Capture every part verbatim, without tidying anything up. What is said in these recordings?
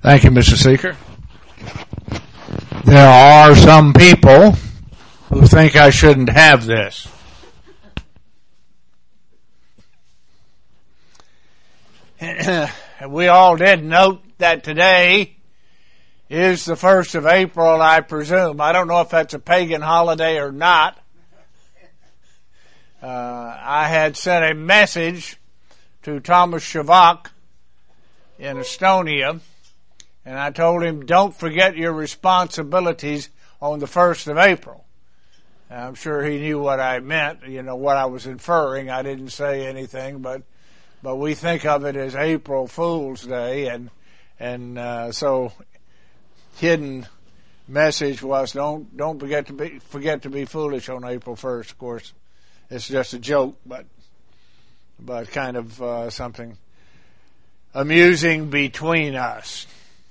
Thank you, Mister Seeker. There are some people who think I shouldn't have this. We all did note that today is the first of April, I presume. I don't know if that's a pagan holiday or not. Uh, I had sent a message to Thomas Shavak in Estonia, and I told him, don't forget your responsibilities on the first of April. I'm sure he knew what I meant, you know, what I was inferring. I didn't say anything, but but we think of it as April Fool's Day, and and uh, so hidden message was don't don't forget to be forget to be foolish on April first. Of course, it's just a joke, but but kind of uh, something amusing between us.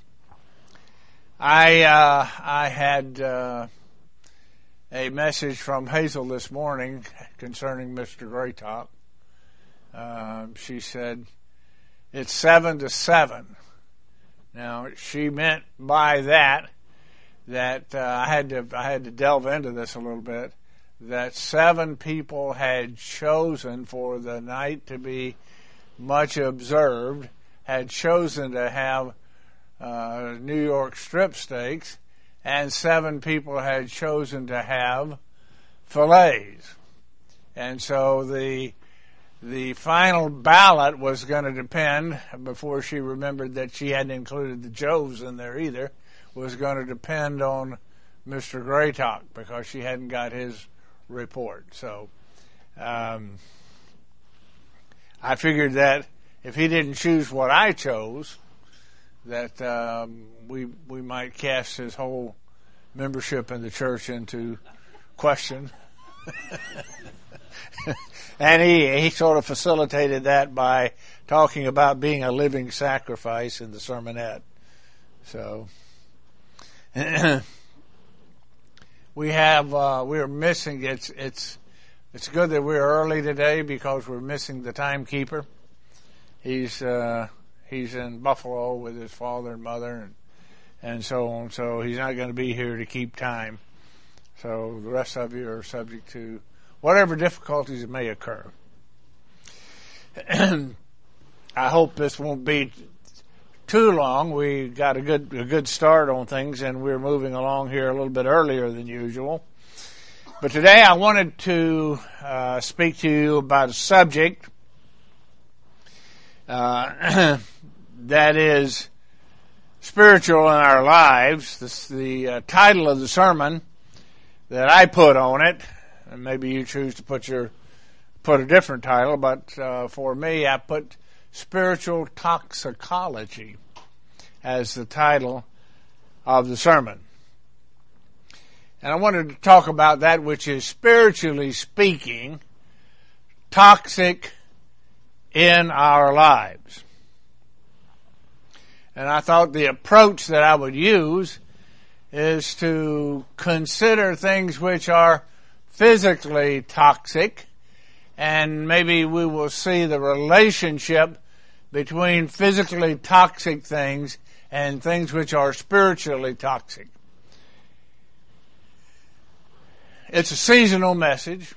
I uh, I had uh, a message from Hazel this morning concerning Mister Graytalk. Uh, she said it's seven to seven. Now she meant by that that uh, I had to I had to delve into this a little bit. That seven people had chosen for the night to be much observed, had chosen to have Uh, New York strip steaks, and seven people had chosen to have fillets. And so the the final ballot was going to depend, before she remembered that she hadn't included the Joes in there either, was going to depend on Mister Graytalk, because she hadn't got his report. So um, I figured that if he didn't choose what I chose, that um, we we might cast his whole membership in the church into question. And he, he sort of facilitated that by talking about being a living sacrifice in the sermonette. So we have uh, we're missing it's it's it's good that we're early today, because we're missing the timekeeper. He's uh, He's in Buffalo with his father and mother and, and so on. So he's not going to be here to keep time. So the rest of you are subject to whatever difficulties may occur. I hope this won't be too long. We got a good a good start on things, and we're moving along here a little bit earlier than usual. But today I wanted to uh, speak to you about a subject Uh, that is spiritual in our lives. This, the uh, title of the sermon that I put on it, and maybe you choose to put your put a different title, but uh, for me, I put Spiritual Toxicology as the title of the sermon. And I wanted to talk about that which is, spiritually speaking, toxic in our lives. And I thought the approach that I would use is to consider things which are physically toxic, and maybe we will see the relationship between physically toxic things and things which are spiritually toxic. It's a seasonal message.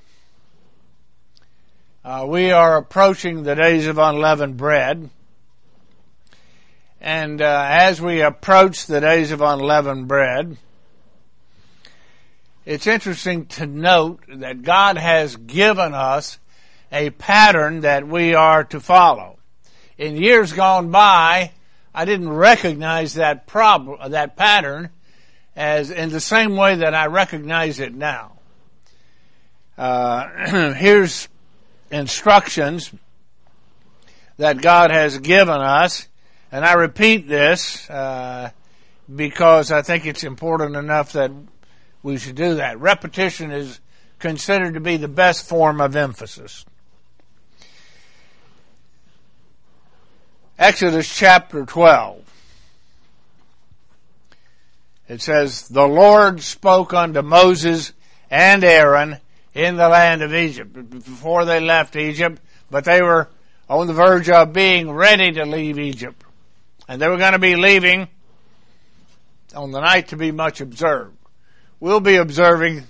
Uh, we are approaching the days of unleavened bread. And uh, as we approach the days of unleavened bread, it's interesting to note that God has given us a pattern that we are to follow. In years gone by, I didn't recognize that problem, that pattern, as in the same way that I recognize it now. Uh, here's instructions that God has given us, and I repeat this uh, because I think it's important enough that we should do that. Repetition is considered to be the best form of emphasis. Exodus chapter twelve. It says, "The Lord spoke unto Moses and Aaron in the land of Egypt," before they left Egypt, but they were on the verge of being ready to leave Egypt. And they were going to be leaving on the night to be much observed. We'll be observing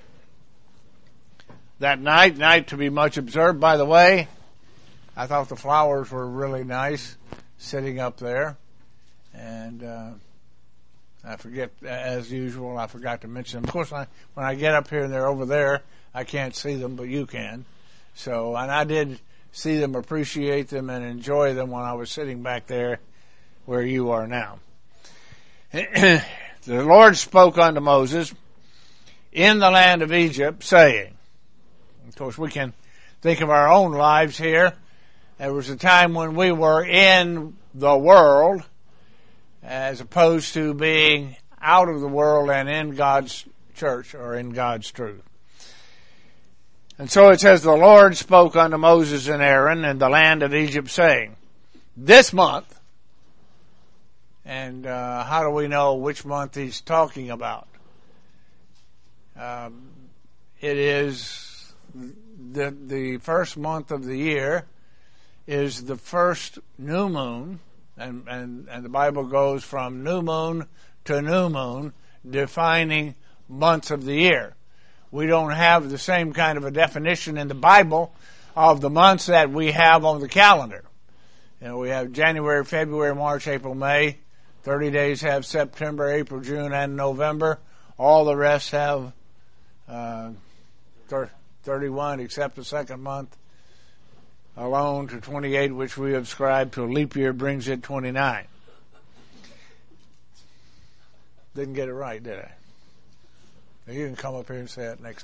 that night, night to be much observed. By the way, I thought the flowers were really nice sitting up there. And uh, I forget, as usual, I forgot to mention them. Of course, I, when I get up here and they're over there, I can't see them, but you can. So, and I did see them, appreciate them, and enjoy them when I was sitting back there where you are now. The Lord spoke unto Moses in the land of Egypt, saying, of course, we can think of our own lives here. There was a time when we were in the world, as opposed to being out of the world and in God's church or in God's truth. And so it says, the Lord spoke unto Moses and Aaron in the land of Egypt, saying, this month, and uh, how do we know which month he's talking about? Um, it is the the first month of the year is the first new moon, and, and, and the Bible goes from new moon to new moon, defining months of the year. We don't have the same kind of a definition in the Bible of the months that we have on the calendar. You know, we have January, February, March, April, May. thirty days have September, April, June, and November. All the rest have uh, thirty-one, except the second month alone to twenty-eight, which we ascribe to a leap year, brings it twenty-nine. Didn't get it right, did I? You can come up here and say it next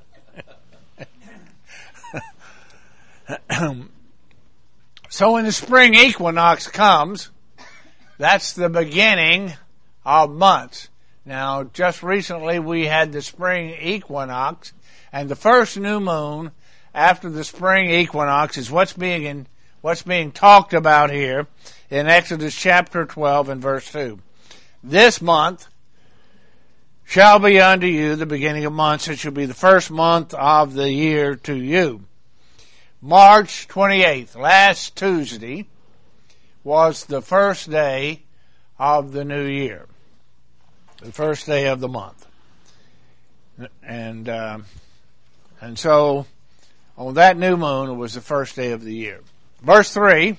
time. So when the spring equinox comes, that's the beginning of months. Now, just recently we had the spring equinox, and the first new moon after the spring equinox is what's being in, what's being talked about here in Exodus chapter twelve and verse two. This month shall be unto you the beginning of months. It shall be the first month of the year to you. March twenty-eighth, last Tuesday, was the first day of the new year. The first day of the month. And, uh, and so, on that new moon, it was the first day of the year. Verse three,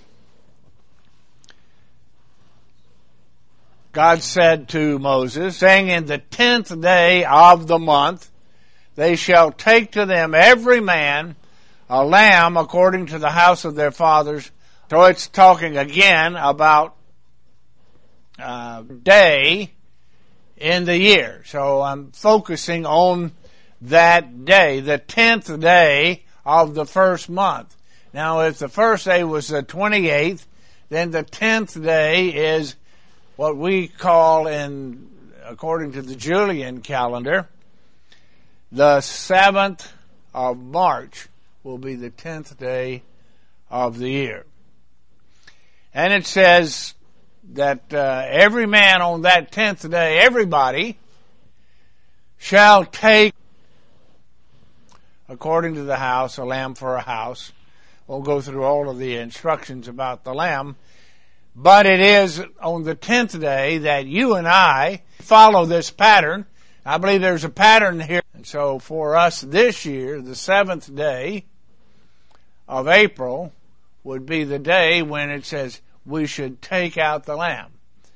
God said to Moses, saying, in the tenth day of the month, they shall take to them every man a lamb according to the house of their fathers. So it's talking again about uh, day in the year. So I'm focusing on that day, the tenth day of the first month. Now, if the first day was the twenty-eighth, then the tenth day is what we call, in according to the Julian calendar, the seventh of March will be the tenth day of the year. And it says that uh, every man on that tenth day, everybody, shall take, according to the house, a lamb for a house. We'll go through all of the instructions about the lamb. But it is on the tenth day that you and I follow this pattern. I believe there's a pattern here. And so for us this year, the seventh day of April would be the day when it says we should take out the lamb.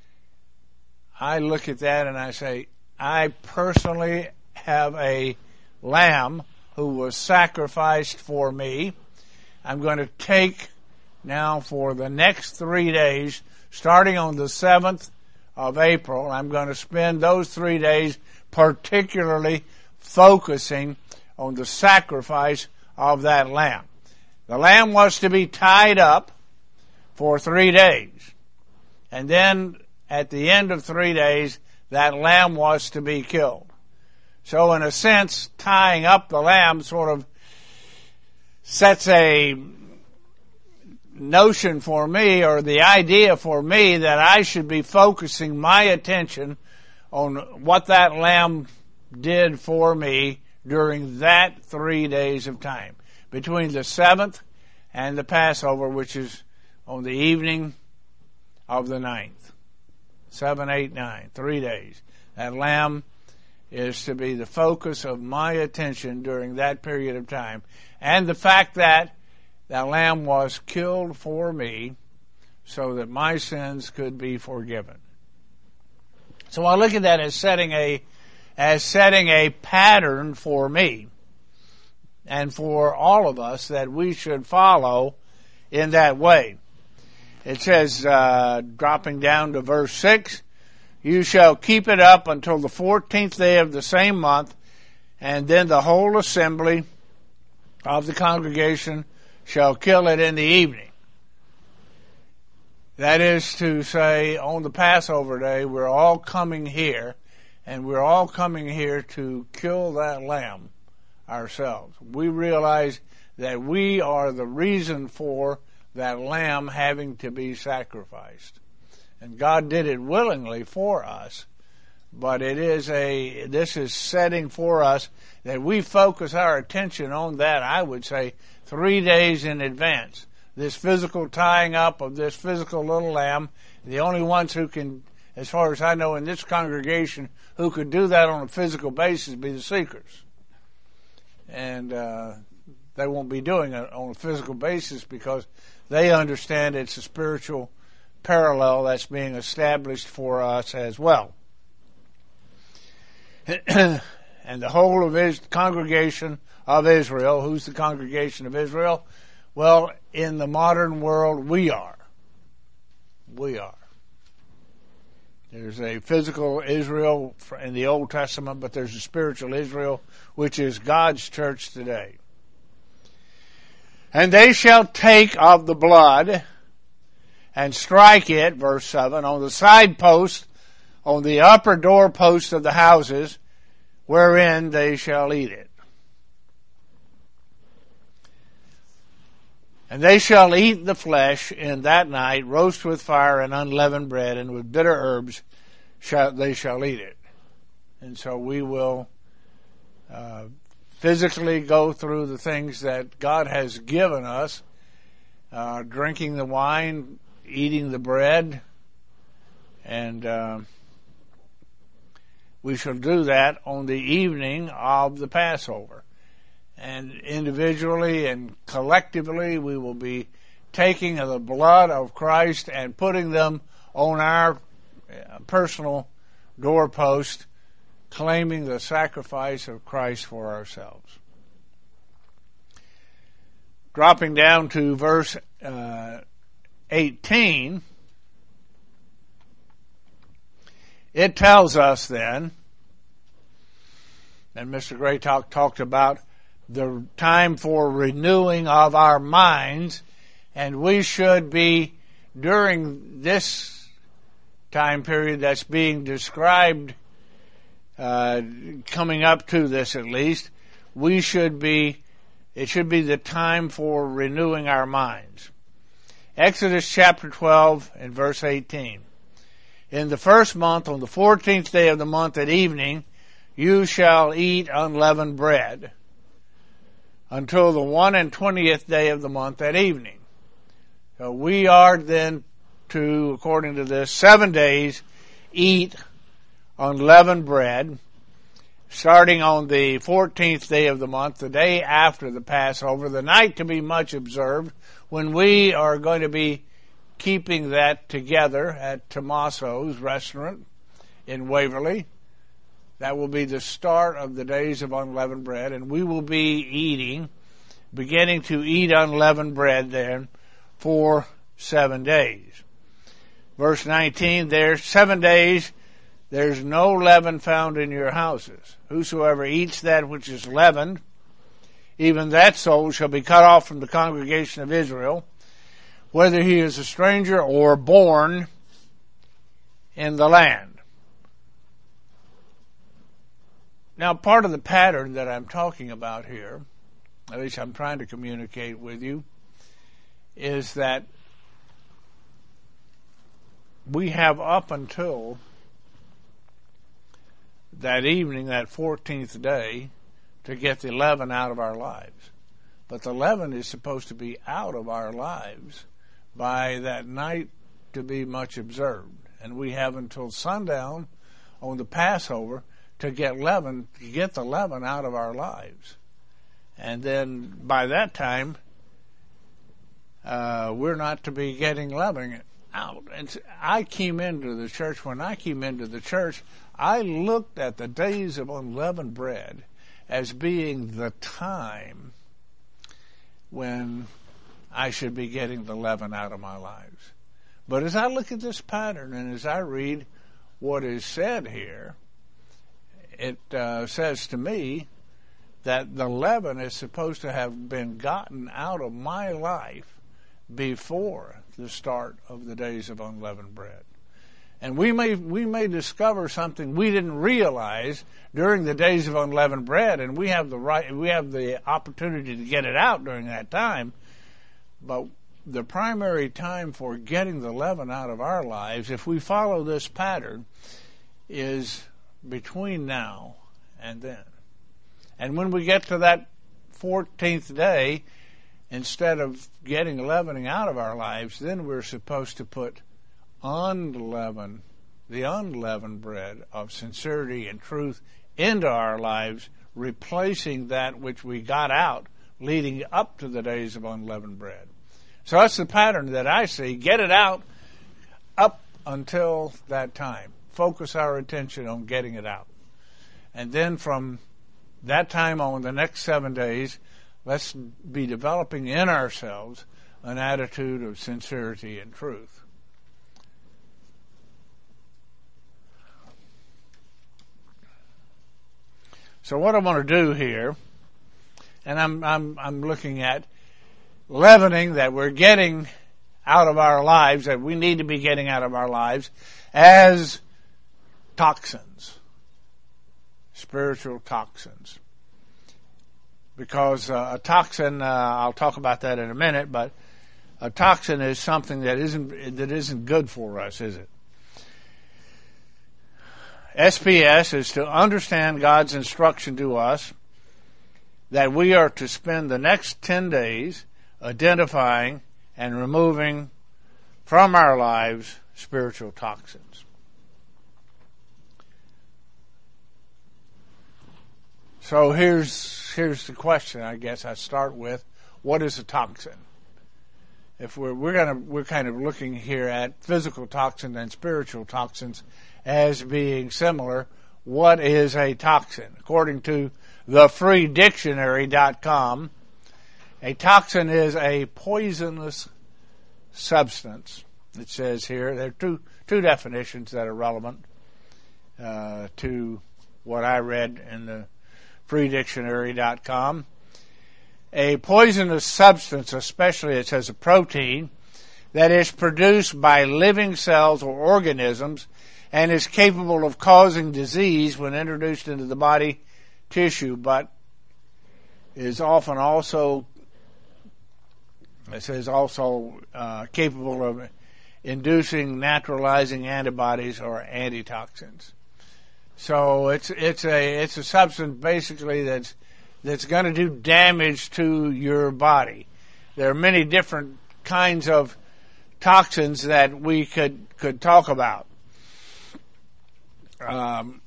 I look at that and I say, I personally have a lamb who was sacrificed for me. I'm going to take now for the next three days, starting on the seventh of April, I'm going to spend those three days particularly focusing on the sacrifice of that lamb. The lamb was to be tied up for three days. And then at the end of three days, that lamb was to be killed. So in a sense, tying up the lamb sort of sets a notion for me, or the idea for me, that I should be focusing my attention on what that lamb did for me during that three days of time, between the seventh and the Passover, which is on the evening of the ninth. Seven, eight, nine. Three days. That lamb is to be the focus of my attention during that period of time. And the fact that that lamb was killed for me so that my sins could be forgiven. So I look at that as setting a as setting a pattern for me and for all of us that we should follow in that way. It says, uh, dropping down to verse six, you shall keep it up until the fourteenth day of the same month, and then the whole assembly of the congregation shall kill it in the evening. That is to say, on the Passover day, we're all coming here, and we're all coming here to kill that lamb ourselves. We realize that we are the reason for that lamb having to be sacrificed. And God did it willingly for us, but it is a, this is setting for us that we focus our attention on that, I would say, three days in advance. This physical tying up of this physical little lamb, the only ones who can, as far as I know in this congregation, who could do that on a physical basis be the seekers. And uh, they won't be doing it on a physical basis because they understand it's a spiritual parallel that's being established for us as well. And the whole of his congregation of Israel, who's the congregation of Israel? Well, in the modern world, we are. We are. There's a physical Israel in the Old Testament, but there's a spiritual Israel, which is God's church today. And they shall take of the blood and strike it, verse seven, on the side post, on the upper door post of the houses, wherein they shall eat it. And they shall eat the flesh in that night, roast with fire and unleavened bread, and with bitter herbs shall, they shall eat it. And so we will uh, physically go through the things that God has given us, uh, drinking the wine, eating the bread, and uh, we shall do that on the evening of the Passover. And individually and collectively, we will be taking the blood of Christ and putting them on our personal doorpost, claiming the sacrifice of Christ for ourselves. Dropping down to verse uh, eighteen, it tells us then, and Mister Graytalk talked about the time for renewing of our minds, and we should be, during this time period that's being described, uh, coming up to this at least, we should be, it should be the time for renewing our minds. Exodus chapter twelve and verse eighteen. In the first month, on the fourteenth day of the month at evening, you shall eat unleavened bread until the one and twentieth day of the month at evening. So we are then to, according to this, seven days eat unleavened bread, starting on the fourteenth day of the month, the day after the Passover, the night to be much observed, when we are going to be keeping that together at Tommaso's restaurant in Waverly. That will be the start of the days of unleavened bread, and we will be eating, beginning to eat unleavened bread then for seven days. Verse nineteen, there's seven days, there's no leaven found in your houses. Whosoever eats that which is leavened, even that soul shall be cut off from the congregation of Israel, whether he is a stranger or born in the land. Now, part of the pattern that I'm talking about here, at least I'm trying to communicate with you, is that we have up until that evening, that fourteenth day, to get the leaven out of our lives. But the leaven is supposed to be out of our lives by that night to be much observed. And we have until sundown on the Passover to get leaven, to get the leaven out of our lives. And then by that time, uh, we're not to be getting leaven out. And I came into the church, when I came into the church, I looked at the days of unleavened bread as being the time when I should be getting the leaven out of my lives. But as I look at this pattern and as I read what is said here, it uh, says to me that the leaven is supposed to have been gotten out of my life before the start of the days of unleavened bread. And we may we may discover something we didn't realize during the days of unleavened bread, and we have the right we have the opportunity to get it out during that time. But the primary time for getting the leaven out of our lives, if we follow this pattern, is between now and then. And when we get to that fourteenth day, instead of getting leavening out of our lives, then we're supposed to put unleavened, the unleavened bread of sincerity and truth into our lives, replacing that which we got out leading up to the days of unleavened bread. So that's the pattern that I see. Get it out up until that time. Focus our attention on getting it out. And then from that time on, the next seven days, let's be developing in ourselves an attitude of sincerity and truth. So what I want to do here, and I'm I'm I'm looking at leavening that we're getting out of our lives, that we need to be getting out of our lives, as toxins, spiritual toxins. Because uh, a toxin, uh, I'll talk about that in a minute, but a toxin is something that isn't that isn't good for us, is it? S P S is to understand God's instruction to us that we are to spend the next ten days identifying and removing from our lives spiritual toxins. So here's here's the question, I guess I start with: what is a toxin? If we're we're gonna we're kind of looking here at physical toxins and spiritual toxins as being similar. What is a toxin? According to the free dictionary dot com, a toxin is a poisonous substance. It says here there are two two definitions that are relevant uh, to what I read in the free dictionary dot com. A poisonous substance, especially it says a protein, that is produced by living cells or organisms and is capable of causing disease when introduced into the body tissue, but is often also, it says also uh, capable of inducing neutralizing antibodies or antitoxins. So it's it's a it's a substance basically that's that's going to do damage to your body. There are many different kinds of toxins that we could could talk about. Um,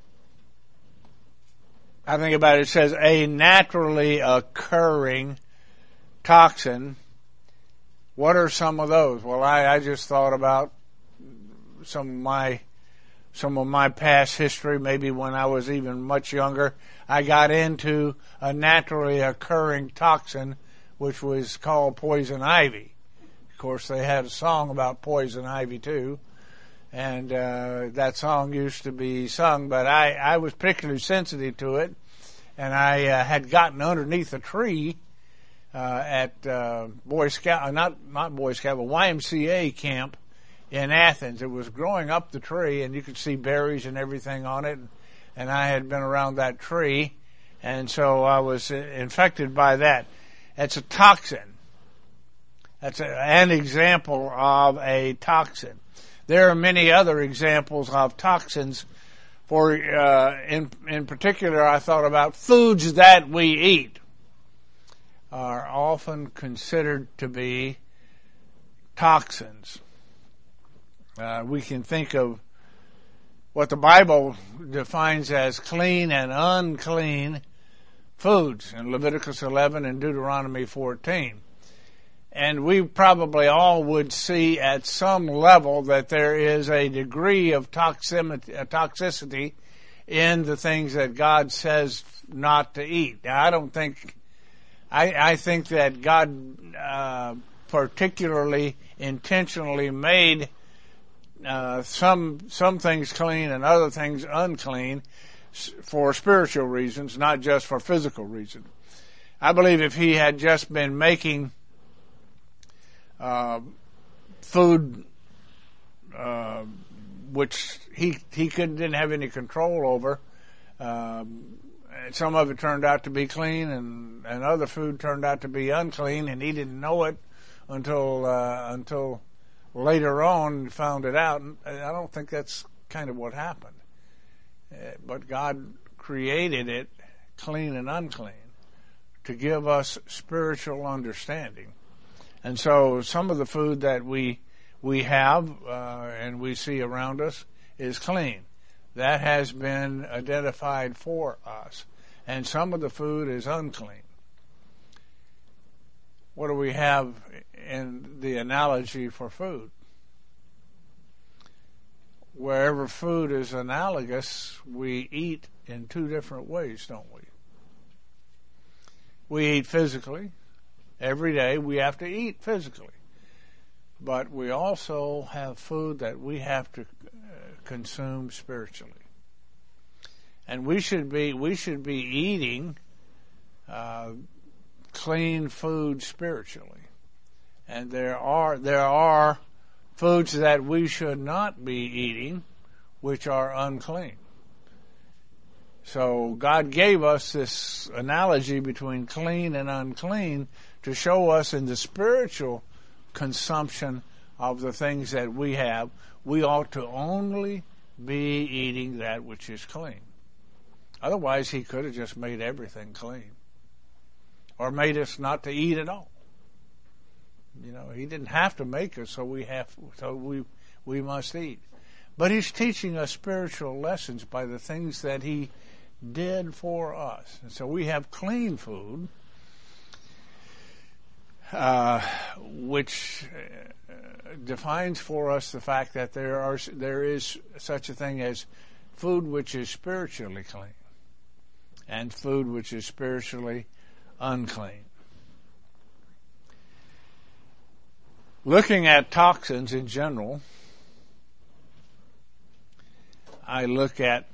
I think about it, it says a naturally occurring toxin. What are some of those? Well, I, I just thought about some of my some of my past history. Maybe when I was even much younger, I got into a naturally occurring toxin, which was called poison ivy. Of course, they had a song about poison ivy too. And uh, that song used to be sung, but I, I was particularly sensitive to it. And I uh, had gotten underneath a tree uh, at uh, Boy Scout, not not Boy Scout, but Y M C A camp in Athens. It was growing up the tree, and you could see berries and everything on it. And I had been around that tree, and so I was infected by that. It's a toxin. That's a, an example of a toxin. There are many other examples of toxins. For uh, in in particular, I thought about foods that we eat are often considered to be toxins. Uh, we can think of what the Bible defines as clean and unclean foods in Leviticus eleven and Deuteronomy fourteen. And we probably all would see at some level that there is a degree of toxicity in the things that God says not to eat. Now, I don't think, I, I think that God uh, particularly intentionally made uh, some some things clean and other things unclean for spiritual reasons, not just for physical reasons. I believe if He had just been making Uh, food, uh, which he he couldn't didn't have any control over. Um, some of it turned out to be clean, and, and other food turned out to be unclean, and he didn't know it until uh, until later on found it out. And I don't think that's kind of what happened. Uh, but God created it clean and unclean to give us spiritual understanding. And so some of the food that we we have uh, and we see around us is clean. That has been identified for us. And some of the food is unclean. What do we have in the analogy for food? Wherever food is analogous, we eat in two different ways, don't we? We eat physically. Every day we have to eat physically. But we also have food that we have to consume spiritually. And we should be we should be eating uh, clean food spiritually. And there are there are foods that we should not be eating which are unclean. So God gave us this analogy between clean and unclean to show us in the spiritual consumption of the things that we have, we ought to only be eating that which is clean. Otherwise, He could have just made everything clean, or made us not to eat at all. You know, He didn't have to make us, so we have, so we we must eat. But He's teaching us spiritual lessons by the things that He did for us, and so we have clean food. Uh, which uh, defines for us the fact that there are there is such a thing as food which is spiritually clean and food which is spiritually unclean. Looking at toxins in general, I look at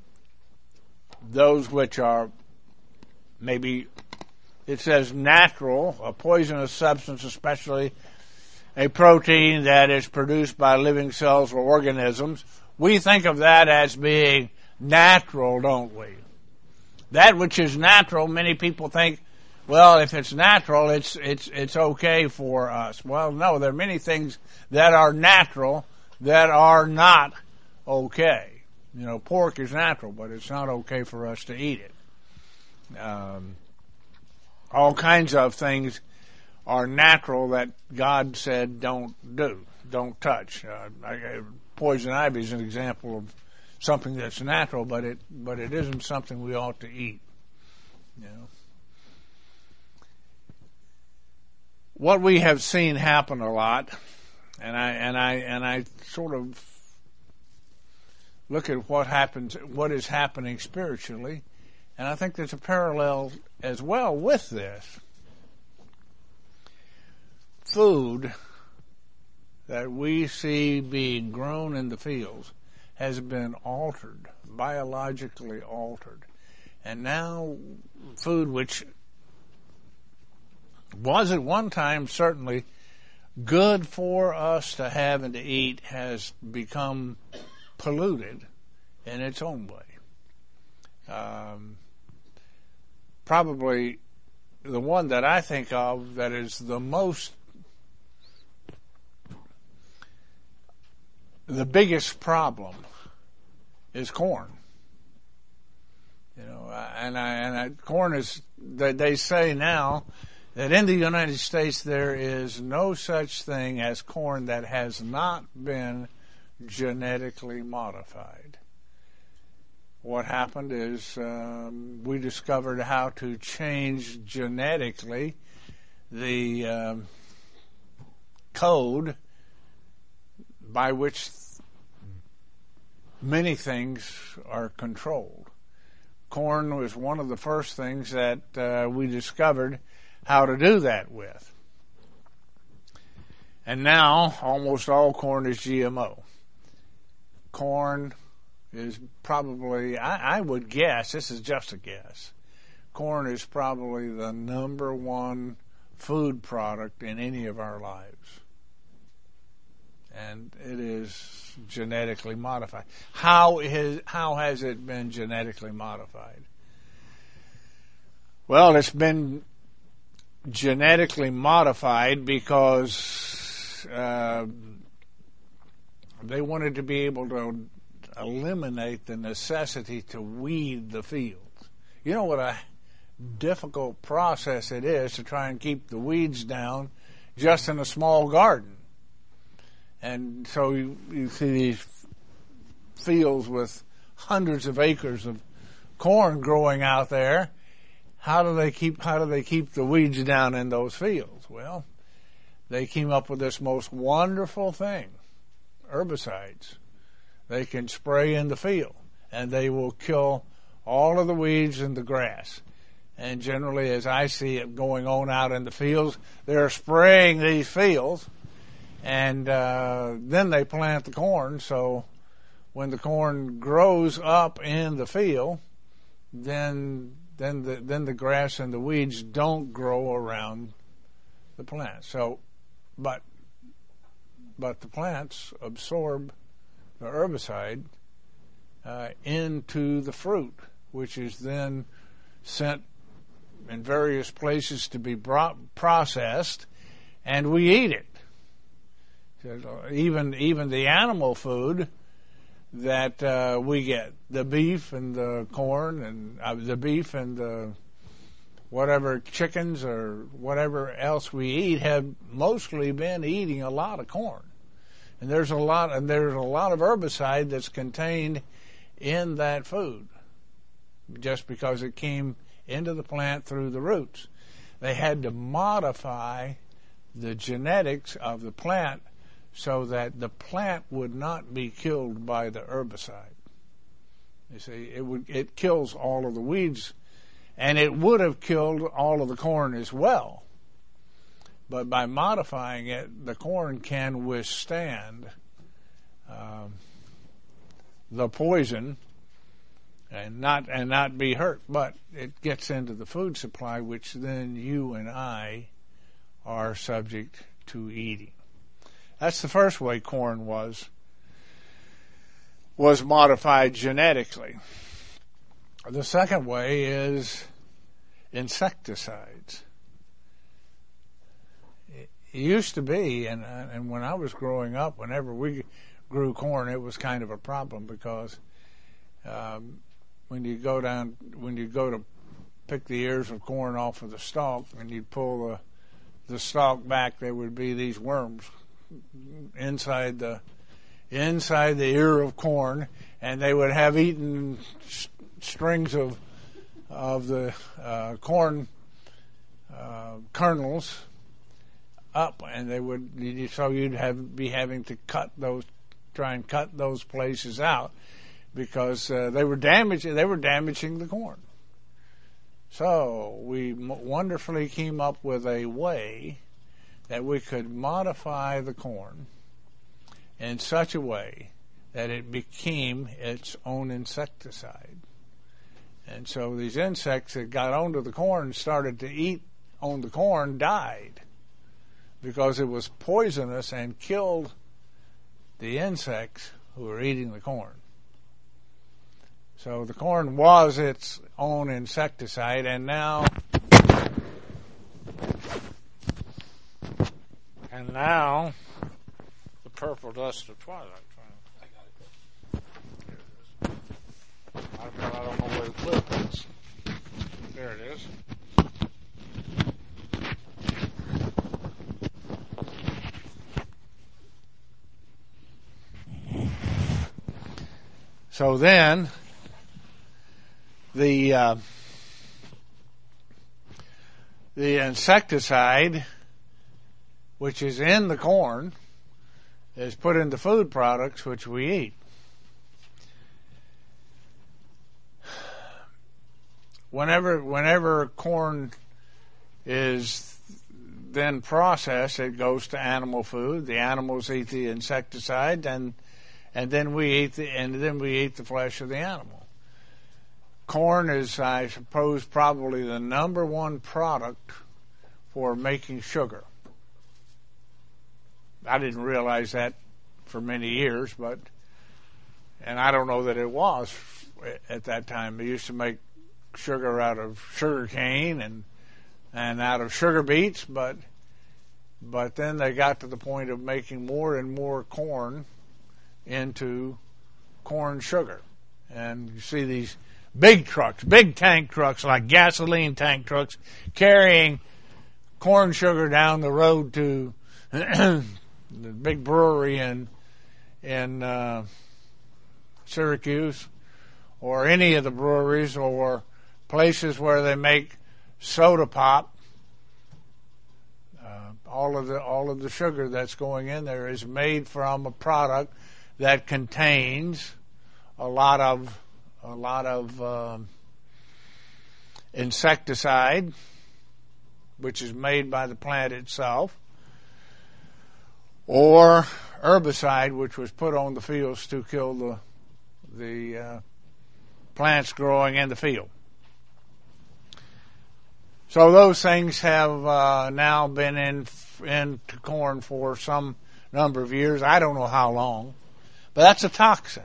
those which are maybe, it says natural, a poisonous substance, especially a protein that is produced by living cells or organisms. We think of that as being natural, don't we? That which is natural, many people think, well, if it's natural, it's it's it's okay for us. Well, no, there are many things that are natural that are not okay. You know, pork is natural, but it's not okay for us to eat it. Um, all kinds of things are natural that God said don't do, don't touch. Uh, I, poison ivy is an example of something that's natural, but it but it isn't something we ought to eat. You know. What we have seen happen a lot, and I and I and I sort of look at what happens, what is happening spiritually, and I think there's a parallel as well with this. Food that we see being grown in the fields has been altered, biologically altered, and now food which was at one time certainly good for us to have and to eat has become polluted in its own way. Um, probably the one that I think of that is the most, the biggest problem is corn. You know, and I, and I, corn is, they, they say now that in the United States there is no such thing as corn that has not been genetically modified. What happened is um, we discovered how to change genetically the um, code by which many things are controlled. Corn was one of the first things that uh, we discovered how to do that with. And now almost all corn is G M O. Corn is probably, I, I would guess, this is just a guess, corn is probably the number one food product in any of our lives. And it is genetically modified. How is, how has it been genetically modified? Well, it's been genetically modified because uh, they wanted to be able to eliminate the necessity to weed the fields. You know what a difficult process it is to try and keep the weeds down just in a small garden. And so you, you see these fields with hundreds of acres of corn growing out there. How do they keep how do they keep the weeds down in those fields? Well, they came up with this most wonderful thing, herbicides. They can spray in the field, and they will kill all of the weeds and the grass. And generally, as I see it going on out in the fields, they're spraying these fields, and uh, then they plant the corn. So when the corn grows up in the field, then then the then the grass and the weeds don't grow around the plant. So, but but the plants absorb the herbicide uh, into the fruit, which is then sent in various places to be brought, processed, and we eat it. So even even the animal food that uh, we get, the beef and the corn and uh, the beef and the whatever chickens or whatever else we eat, have mostly been eating a lot of corn. And there's a lot, and there's a lot of herbicide that's contained in that food, just because it came into the plant through the roots. They had to modify the genetics of the plant so that the plant would not be killed by the herbicide. You see, it would it kills all of the weeds, and it would have killed all of the corn as well. But by modifying it, the corn can withstand um, the poison and not and not be hurt. But it gets into the food supply, which then you and I are subject to eating. That's the first way corn was was modified genetically. The second way is insecticides. It used to be, and and when I was growing up, whenever we grew corn, it was kind of a problem because um, when you go down, when you go to pick the ears of corn off of the stalk, and you'd pull the the stalk back, there would be these worms inside the inside the ear of corn, and they would have eaten st- strings of of the uh, corn uh, kernels up, and they would so you'd have be having to cut those, try and cut those places out because uh, they were damaging they were damaging the corn. So we m- wonderfully came up with a way that we could modify the corn in such a way that it became its own insecticide. And so these insects that got onto the corn and started to eat on the corn died because it was poisonous and killed the insects who were eating the corn. So the corn was its own insecticide, and now and now the purple dust of twilight. I got it. I don't know, I don't know where the clip is. There it is. So then, the uh, the insecticide, which is in the corn, is put into food products which we eat. Whenever whenever corn is then processed, it goes to animal food. The animals eat the insecticide, and and then we eat the and then we eat the flesh of the animal. Corn is, I suppose, probably the number one product for making sugar. I didn't realize that for many years, but and I don't know that it was at that time. They used to make sugar out of sugar cane and and out of sugar beets, but but then they got to the point of making more and more corn into corn sugar. And you see these big trucks, big tank trucks, like gasoline tank trucks, carrying corn sugar down the road to the big brewery in in uh, Syracuse, or any of the breweries, or places where they make soda pop. Uh, all of the all of the sugar that's going in there is made from a product that contains a lot of a lot of um, insecticide, which is made by the plant itself, or herbicide, which was put on the fields to kill the the uh, plants growing in the field. So those things have uh, now been in into corn for some number of years. I don't know how long, but that's a toxin.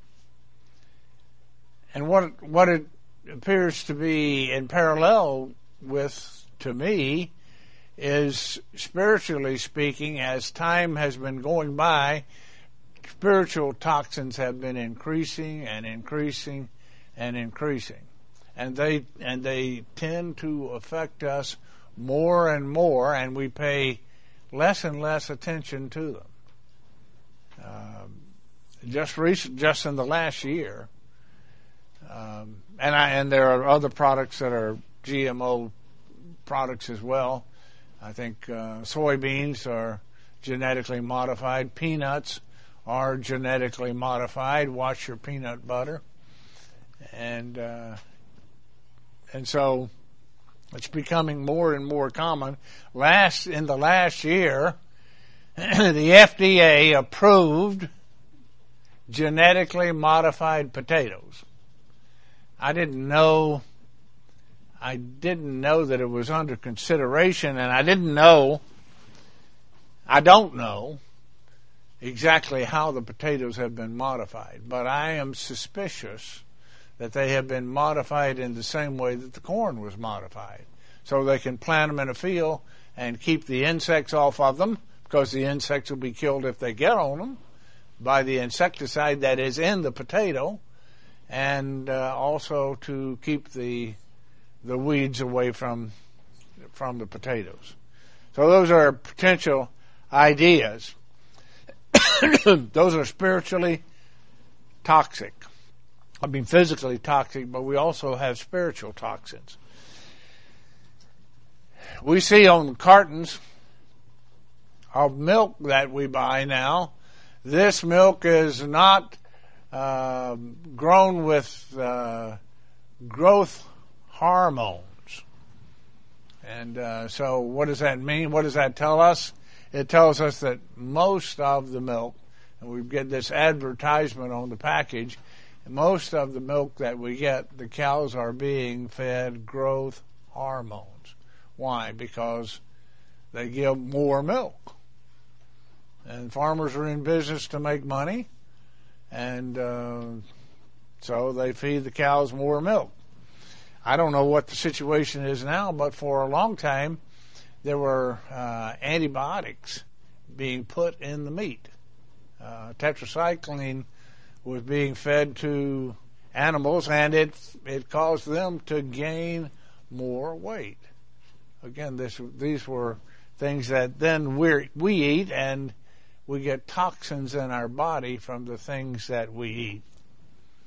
And what what it appears to be in parallel with, to me, is, spiritually speaking, as time has been going by, spiritual toxins have been increasing and increasing and increasing. And they and they tend to affect us more and more, and we pay less and less attention to them. Um, just recent, just in the last year, um, and I and there are other products that are G M O products as well. I think uh, soybeans are genetically modified. Peanuts are genetically modified. Watch your peanut butter, and. Uh, And so it's becoming more and more common. Last in the last year, the F D A approved genetically modified potatoes. I didn't know I didn't know that it was under consideration, and I didn't know I don't know exactly how the potatoes have been modified, but I am suspicious that they have been modified in the same way that the corn was modified. So they can plant them in a field and keep the insects off of them, because the insects will be killed if they get on them by the insecticide that is in the potato, and uh, also to keep the the weeds away from from the potatoes. So those are potential ideas. Those are spiritually toxic. I mean, physically toxic, but we also have spiritual toxins. We see on the cartons of milk that we buy now, this milk is not uh, grown with uh, growth hormones. And uh, so what does that mean? What does that tell us? It tells us that most of the milk, and we get this advertisement on the package, most of the milk that we get, the cows are being fed growth hormones. Why? Because they give more milk. And farmers are in business to make money, and uh, so they feed the cows more milk. I don't know what the situation is now, but for a long time, there were uh, antibiotics being put in the meat. Uh, tetracycline was being fed to animals, and it it caused them to gain more weight. Again, this these were things that then we we eat, and we get toxins in our body from the things that we eat.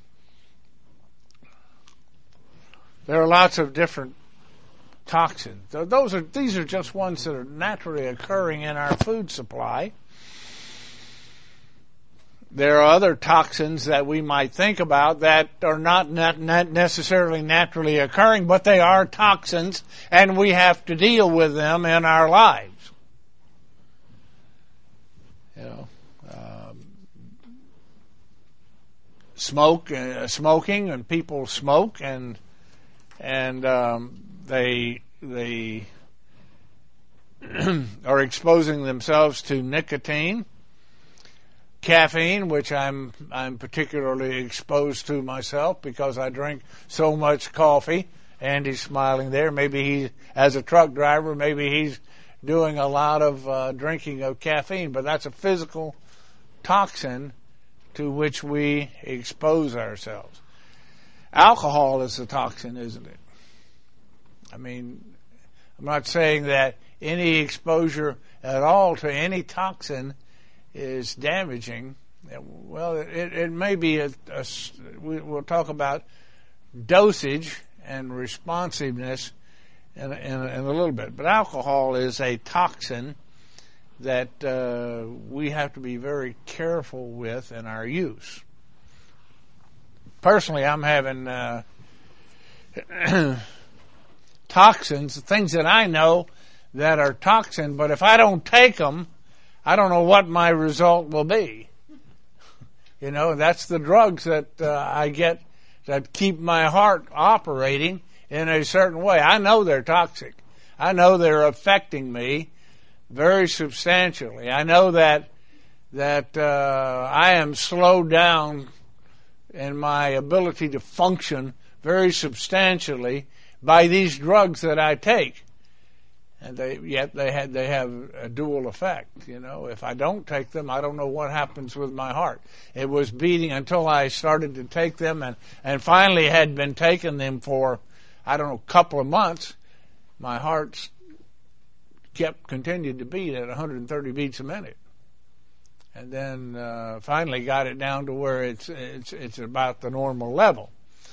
There are lots of different toxins. Those are these are just ones that are naturally occurring in our food supply. There are other toxins that we might think about that are not, not, not necessarily naturally occurring, but they are toxins, and we have to deal with them in our lives. You know, um, smoke, uh, smoking, and people smoke, and and um, they they are exposing themselves to nicotine. Caffeine, which I'm I'm particularly exposed to myself because I drink so much coffee. Andy's smiling there. Maybe he, as a truck driver, maybe he's doing a lot of uh, drinking of caffeine, but that's a physical toxin to which we expose ourselves. Alcohol is a toxin, isn't it? I mean, I'm not saying that any exposure at all to any toxin is damaging. Well, it, it may be a, a, we'll talk about dosage and responsiveness in, in, in a little bit. But alcohol is a toxin that uh, we have to be very careful with in our use. Personally, I'm having uh, toxins, things that I know that are toxin, but if I don't take them, I don't know what my result will be. You know, that's the drugs that uh, I get that keep my heart operating in a certain way. I know they're toxic. I know they're affecting me very substantially. I know that that uh, I am slowed down in my ability to function very substantially by these drugs that I take. And they, yet they had, they have a dual effect. You know, if I don't take them, I don't know what happens with my heart. It was beating until I started to take them, and, and finally had been taking them for, I don't know, a couple of months. My heart kept, continued to beat at one hundred thirty beats a minute. And then, uh, finally got it down to where it's, it's, it's about the normal level.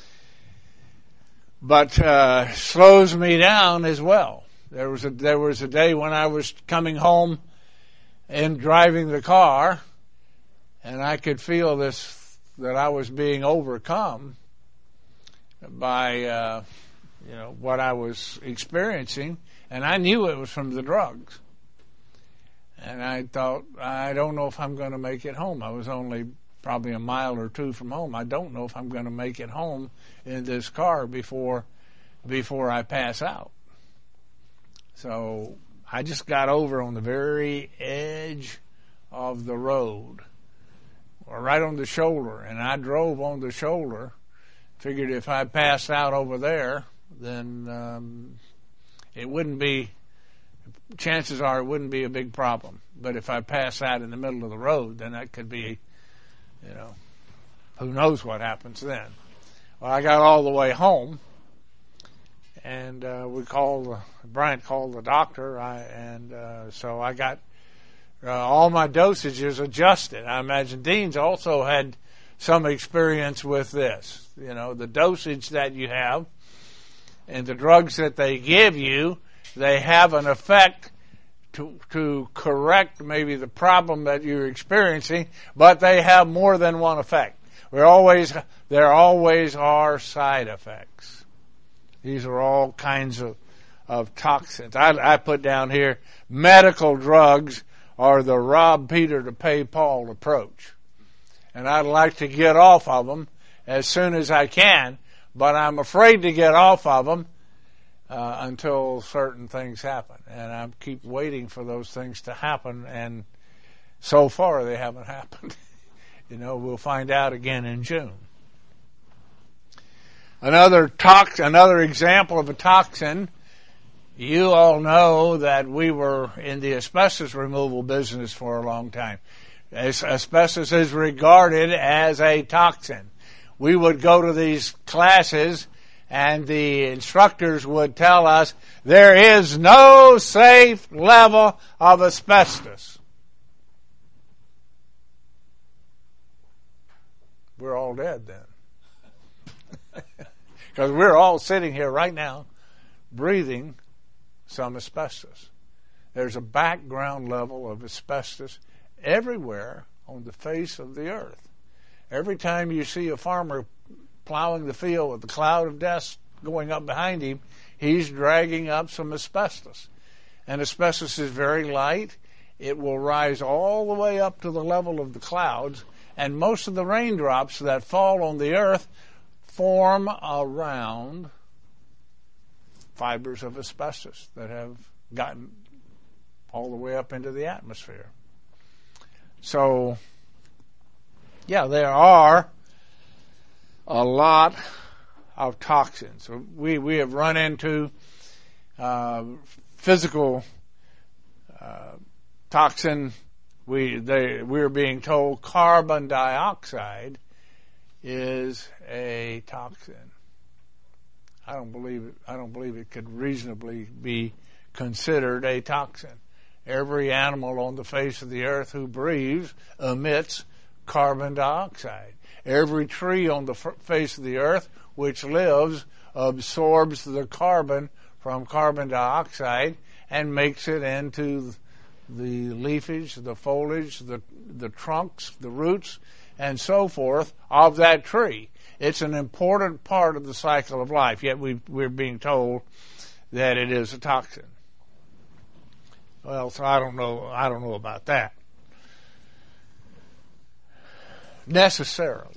But, uh, slows me down as well. There was a there was a day when I was coming home and driving the car, and I could feel this, that I was being overcome by uh, you know what I was experiencing, and I knew it was from the drugs. And I thought, I don't know if I'm going to make it home. I was only probably a mile or two from home. I don't know if I'm going to make it home in this car before before I pass out. So I just got over on the very edge of the road, or right on the shoulder, and I drove on the shoulder. Figured if I passed out over there, then um, it wouldn't be, chances are it wouldn't be a big problem. But if I pass out in the middle of the road, then that could be, you know, who knows what happens then. Well, I got all the way home. And uh, we called, Bryant called the doctor, I, and uh, so I got uh, all my dosages adjusted. I imagine Dean's also had some experience with this. You know, the dosage that you have and the drugs that they give you, they have an effect to to correct maybe the problem that you're experiencing, but they have more than one effect. We're always, there always are side effects. These are all kinds of, of toxins. I, I put down here, medical drugs are the rob Peter to pay Paul approach. And I'd like to get off of them as soon as I can, but I'm afraid to get off of them uh, until certain things happen. And I keep waiting for those things to happen, and so far they haven't happened. You know, we'll find out again in June. Another tox, another example of a toxin, you all know that we were in the asbestos removal business for a long time. As asbestos is regarded as a toxin. We would go to these classes and the instructors would tell us there is no safe level of asbestos. We're all dead then. Because we're all sitting here right now breathing some asbestos. There's a background level of asbestos everywhere on the face of the earth. Every time you see a farmer plowing the field with a cloud of dust going up behind him, he's dragging up some asbestos. And asbestos is very light. It will rise all the way up to the level of the clouds, and most of the raindrops that fall on the earth form around fibers of asbestos that have gotten all the way up into the atmosphere. So, yeah, there are a lot of toxins. We we have run into uh, physical uh, toxin. We they we're being told carbon dioxide is a toxin. I don't believe it. I don't believe it could reasonably be considered a toxin. Every animal on the face of the earth who breathes emits carbon dioxide. Every tree on the f- face of the earth which lives absorbs the carbon from carbon dioxide and makes it into the leafage, the foliage, the the trunks, the roots, and so forth of that tree. It's an important part of the cycle of life, yet we, we're being told that it is a toxin. Well, so I don't know. I don't know about that. Necessarily,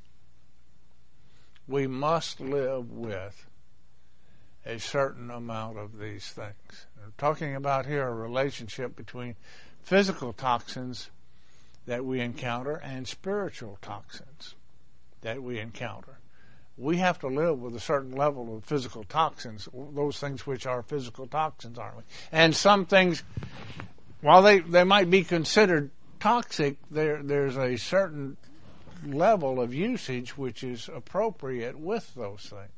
we must live with a certain amount of these things. We're talking about here a relationship between physical toxins that we encounter and spiritual toxins that we encounter. We have to live with a certain level of physical toxins, those things which are physical toxins, aren't we? And some things, while they, they might be considered toxic, there there's a certain level of usage which is appropriate with those things.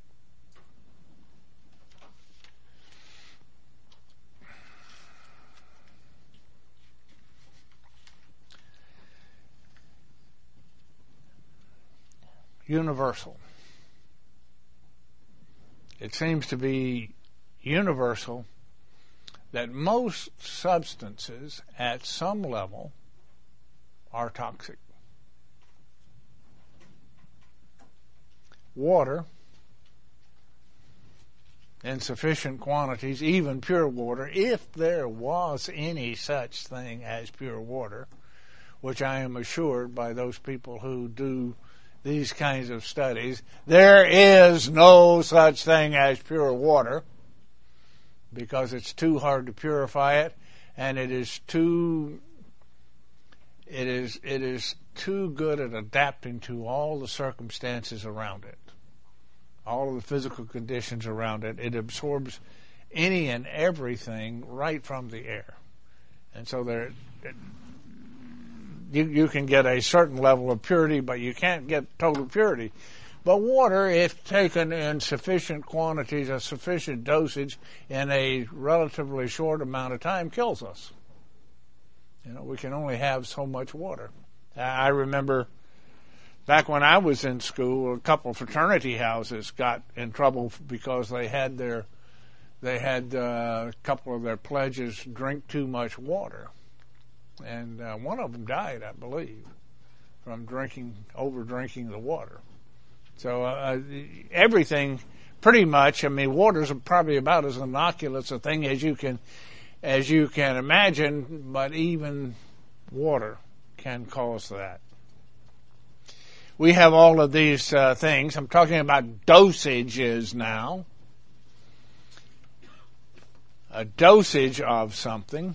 Universal. It seems to be universal that most substances at some level are toxic. Water, in sufficient quantities, even pure water, if there was any such thing as pure water, which I am assured by those people who do these kinds of studies, there is no such thing as pure water because it's too hard to purify it, and it is too it is it is too good at adapting to all the circumstances around it, all of the physical conditions around it. It absorbs any and everything right from the air, and so there. It, You, you can get a certain level of purity, but you can't get total purity. But water, if taken in sufficient quantities, a sufficient dosage, in a relatively short amount of time, kills us. You know, we can only have so much water. I remember back when I was in school, a couple of fraternity houses got in trouble because they had their, they had uh, a couple of their pledges drink too much water. And uh, one of them died, I believe, from drinking, over drinking the water. So uh, everything, pretty much. I mean, water's probably about as innocuous a thing as you can, as you can imagine. But even water can cause that. We have all of these uh, things. I'm talking about dosages now. A dosage of something.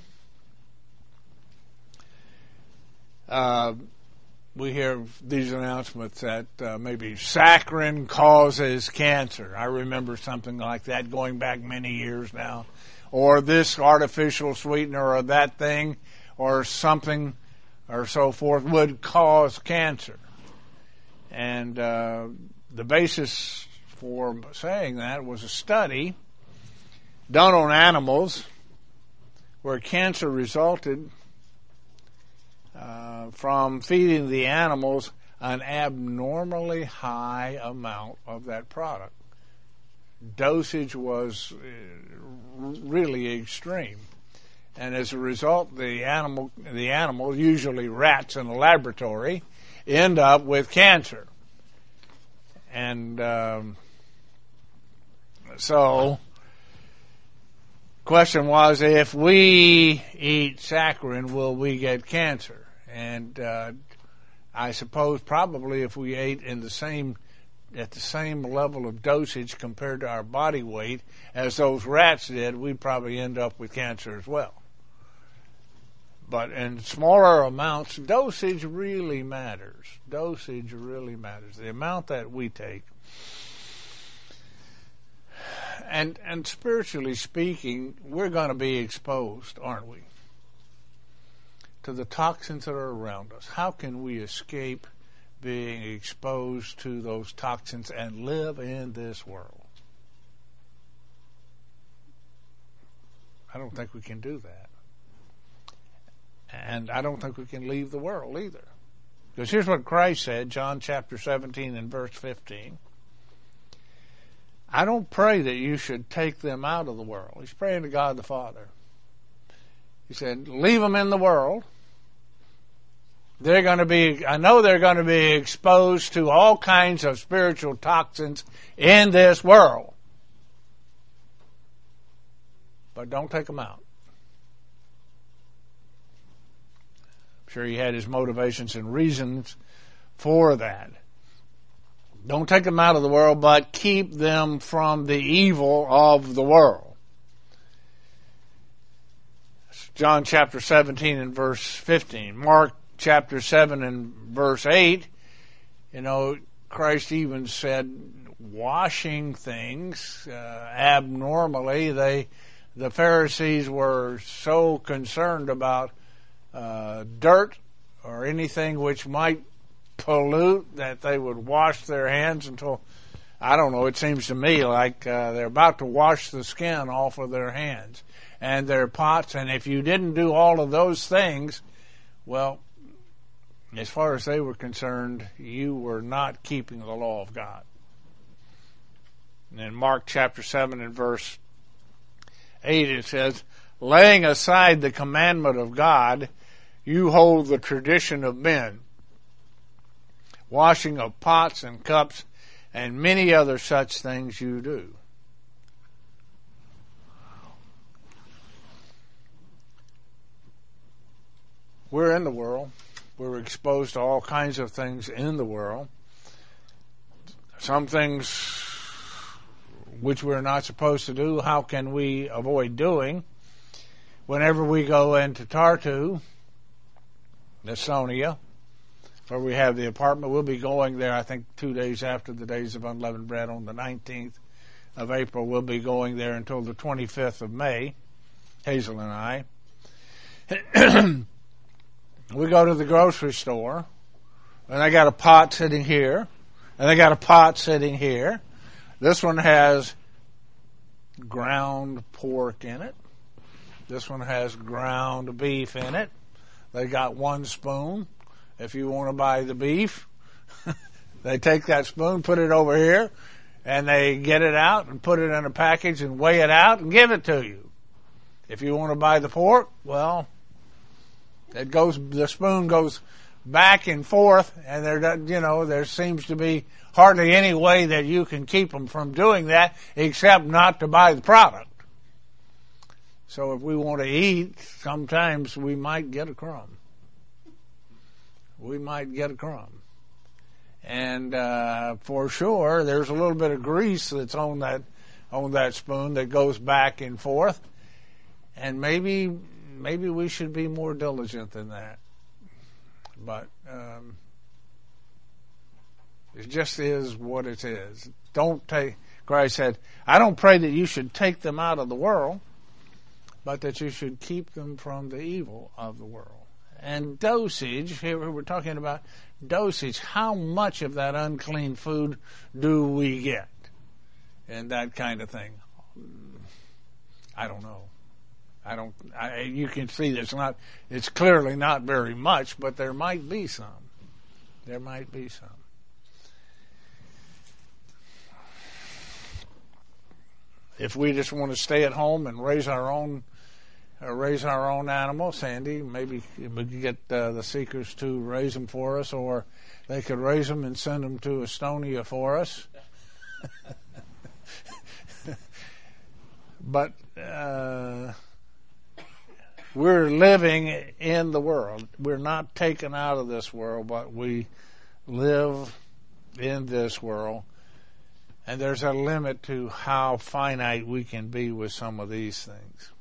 Uh, we hear these announcements that uh, maybe saccharin causes cancer. I remember something like that going back many years now. Or this artificial sweetener or that thing or something or so forth would cause cancer. And uh, the basis for saying that was a study done on animals where cancer resulted Uh, from feeding the animals an abnormally high amount of that product. Dosage was really extreme. And as a result, the animal, the animal, usually rats in a laboratory, end up with cancer. And um, so, question was, if we eat saccharin, will we get cancer? And uh, I suppose probably if we ate in the same at the same level of dosage compared to our body weight as those rats did, we'd probably end up with cancer as well. But in smaller amounts, dosage really matters. Dosage really matters. The amount that we take. And and spiritually speaking, we're going to be exposed, aren't we, to the toxins that are around us. How can we escape being exposed to those toxins and live in this world? I don't think we can do that. And I don't think we can leave the world either. Because here's what Christ said, John chapter seventeen and verse fifteen. I don't pray that you should take them out of the world. He's praying to God the Father. He said, leave them in the world. They're going to be, I know they're going to be exposed to all kinds of spiritual toxins in this world. But don't take them out. I'm sure he had his motivations and reasons for that. Don't take them out of the world, but keep them from the evil of the world. John chapter seventeen and verse fifteen. Mark chapter seven and verse eight, you know, Christ even said washing things uh, abnormally. They, the Pharisees were so concerned about uh, dirt or anything which might pollute that they would wash their hands until, I don't know, it seems to me like uh, they're about to wash the skin off of their hands and their pots. And if you didn't do all of those things, well, as far as they were concerned, you were not keeping the law of God. And in Mark chapter seven and verse eight it says, laying aside the commandment of God, you hold the tradition of men, washing of pots and cups, and many other such things you do. We're in the world. We're exposed to all kinds of things in the world. Some things which we're not supposed to do, how can we avoid doing? Whenever we go into Tartu, Estonia, where we have the apartment, we'll be going there, I think, two days after the Days of Unleavened Bread on the nineteenth of April. We'll be going there until the twenty-fifth of May, Hazel and I. We go to the grocery store, and they got a pot sitting here, and they got a pot sitting here. This one has ground pork in it. This one has ground beef in it. They got one spoon. If you want to buy the beef, they take that spoon, put it over here, and they get it out and put it in a package and weigh it out and give it to you. If you want to buy the pork, well, it goes, the spoon goes back and forth, and there, you know, there seems to be hardly any way that you can keep them from doing that except not to buy the product. So if we want to eat, sometimes we might get a crumb. We might get a crumb. And uh, for sure, there's a little bit of grease that's on that on that spoon that goes back and forth. And maybe maybe we should be more diligent than that. But um, it just is what it is. Don't take. Christ said, "I don't pray that you should take them out of the world, but that you should keep them from the evil of the world." And dosage, here we're talking about dosage. How much of that unclean food do we get? And that kind of thing. I don't know. I don't, I, you can see it's not, it's clearly not very much, but there might be some. There might be some. If we just want to stay at home and raise our own, uh, raise our own animals, Sandy, maybe we could get uh, the Seekers to raise them for us, or they could raise them and send them to Estonia for us. But uh, we're living in the world. We're not taken out of this world, but we live in this world. And there's a limit to how finite we can be with some of these things.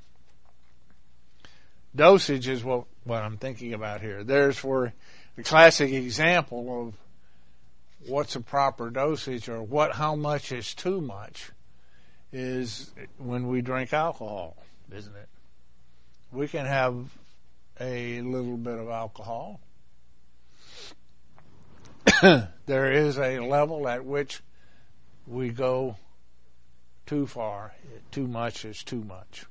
Dosage is what, what I'm thinking about here. There's for the classic example of what's a proper dosage, or what how much is too much, is when we drink alcohol, isn't it? We can have a little bit of alcohol. There is a level at which we go too far. Too much is too much.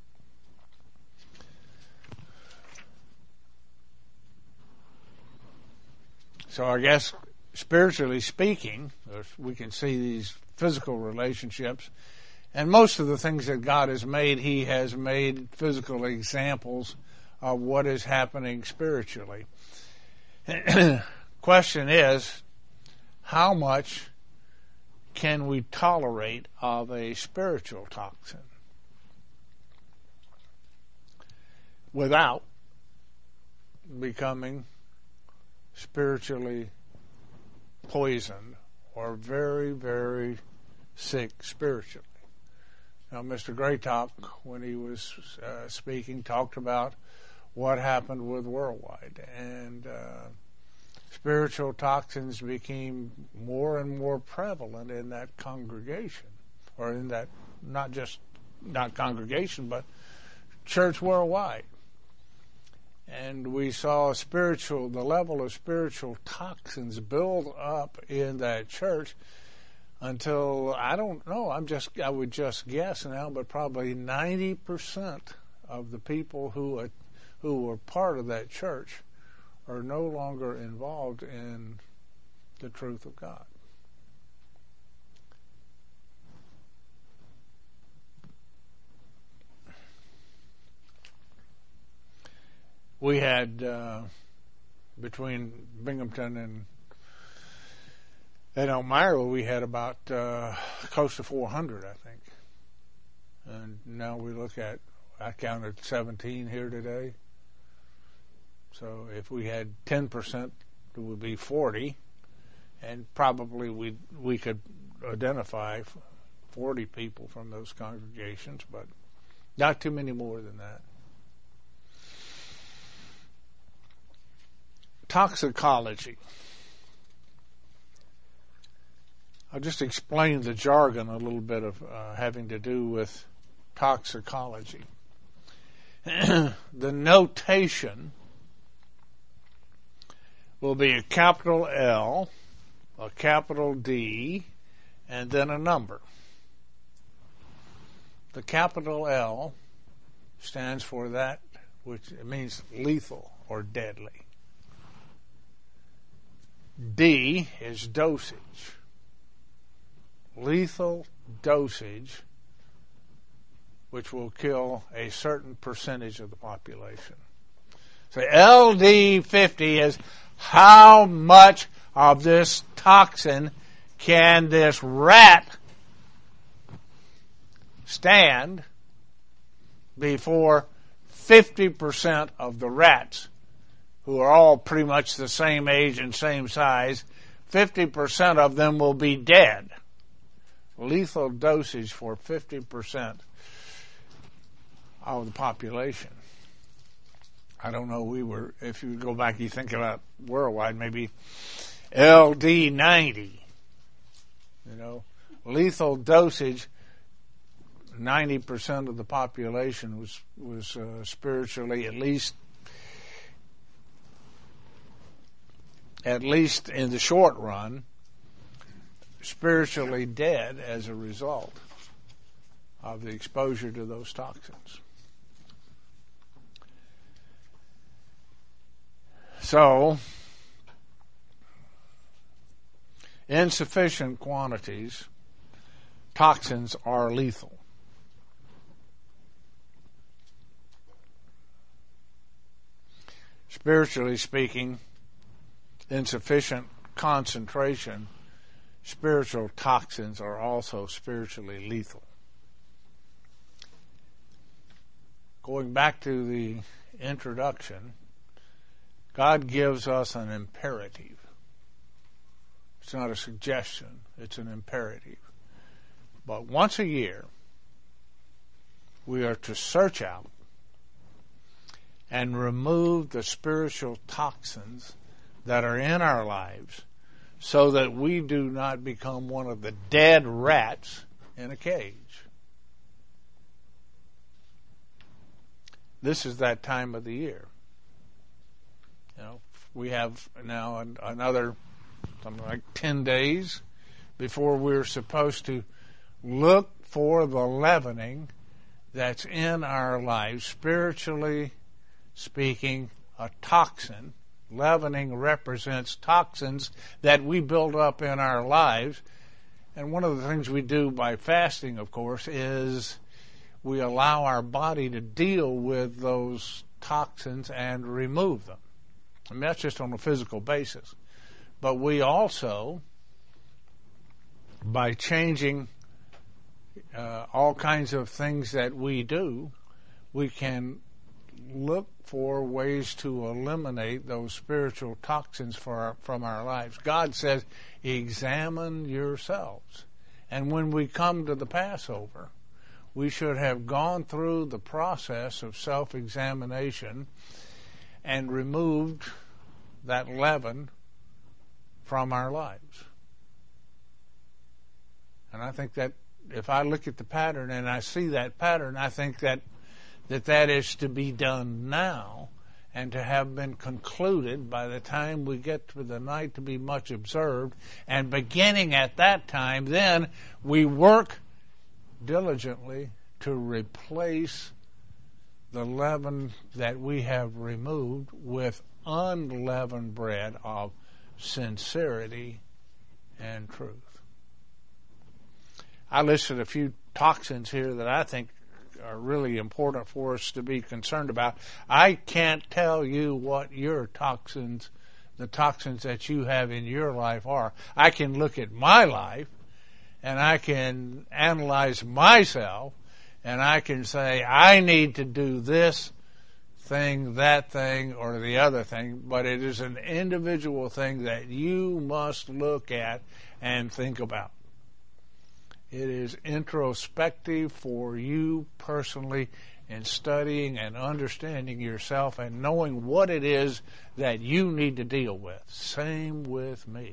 So I guess, spiritually speaking, we can see these physical relationships. And most of the things that God has made, He has made physical examples of what is happening spiritually. Question is, how much can we tolerate of a spiritual toxin without becoming spiritually poisoned or very, very sick spiritually? Now, Mister Graytop, when he was uh, speaking, talked about what happened with Worldwide, and uh, spiritual toxins became more and more prevalent in that congregation, or in that, not just, not congregation, but church worldwide. And we saw spiritual, the level of spiritual toxins build up in that church until, I don't know, I'm just, I would just guess now, but probably ninety percent of the people who, who were part of that church are no longer involved in the truth of God. We had, uh, between Binghamton and, and Elmira, we had about uh, close to four hundred, I think. And now we look at, I counted seventeen here today. So if we had ten percent, it would be forty, and probably we we could identify forty people from those congregations, but not too many more than that. Toxicology. I'll just explain the jargon a little bit of uh, having to do with toxicology. The notation will be a capital L, a capital D, and then a number. The capital L stands for that which it means lethal or deadly. D is dosage. Lethal dosage, which will kill a certain percentage of the population. So L D fifty is how much of this toxin can this rat stand before fifty percent of the rats, who are all pretty much the same age and same size, fifty percent of them will be dead. Lethal dosage for fifty percent of the population. I don't know, we were, if you go back, you think about Worldwide, maybe L D ninety. You know, lethal dosage, ninety percent of the population was, was uh, spiritually, at least, at least in the short run, spiritually dead as a result of the exposure to those toxins. So, insufficient quantities, toxins are lethal. Spiritually speaking, insufficient concentration, spiritual toxins are also spiritually lethal. Going back to the introduction, God gives us an imperative. It's not a suggestion, it's an imperative. But once a year, we are to search out and remove the spiritual toxins that are in our lives so that we do not become one of the dead rats in a cage. This is that time of the year. You know, we have now another something like ten days before we're supposed to look for the leavening that's in our lives, spiritually speaking, a toxin. Leavening represents toxins that we build up in our lives. And one of the things we do by fasting, of course, is we allow our body to deal with those toxins and remove them. I mean, that's just on a physical basis. But we also, by changing uh, all kinds of things that we do, we can look for ways to eliminate those spiritual toxins for our, from our lives. God says, examine yourselves. And when we come to the Passover, we should have gone through the process of self-examination and removed that leaven from our lives. And I think that if I look at the pattern and I see that pattern, I think that that that is to be done now and to have been concluded by the time we get to the night to be much observed. And beginning at that time, then we work diligently to replace the leaven that we have removed with unleavened bread of sincerity and truth. I listed a few toxins here that I think are really important for us to be concerned about. I can't tell you what your toxins, the toxins that you have in your life are. I can look at my life and I can analyze myself and I can say, I need to do this thing, that thing, or the other thing, but it is an individual thing that you must look at and think about. It is introspective for you personally in studying and understanding yourself and knowing what it is that you need to deal with. Same with me.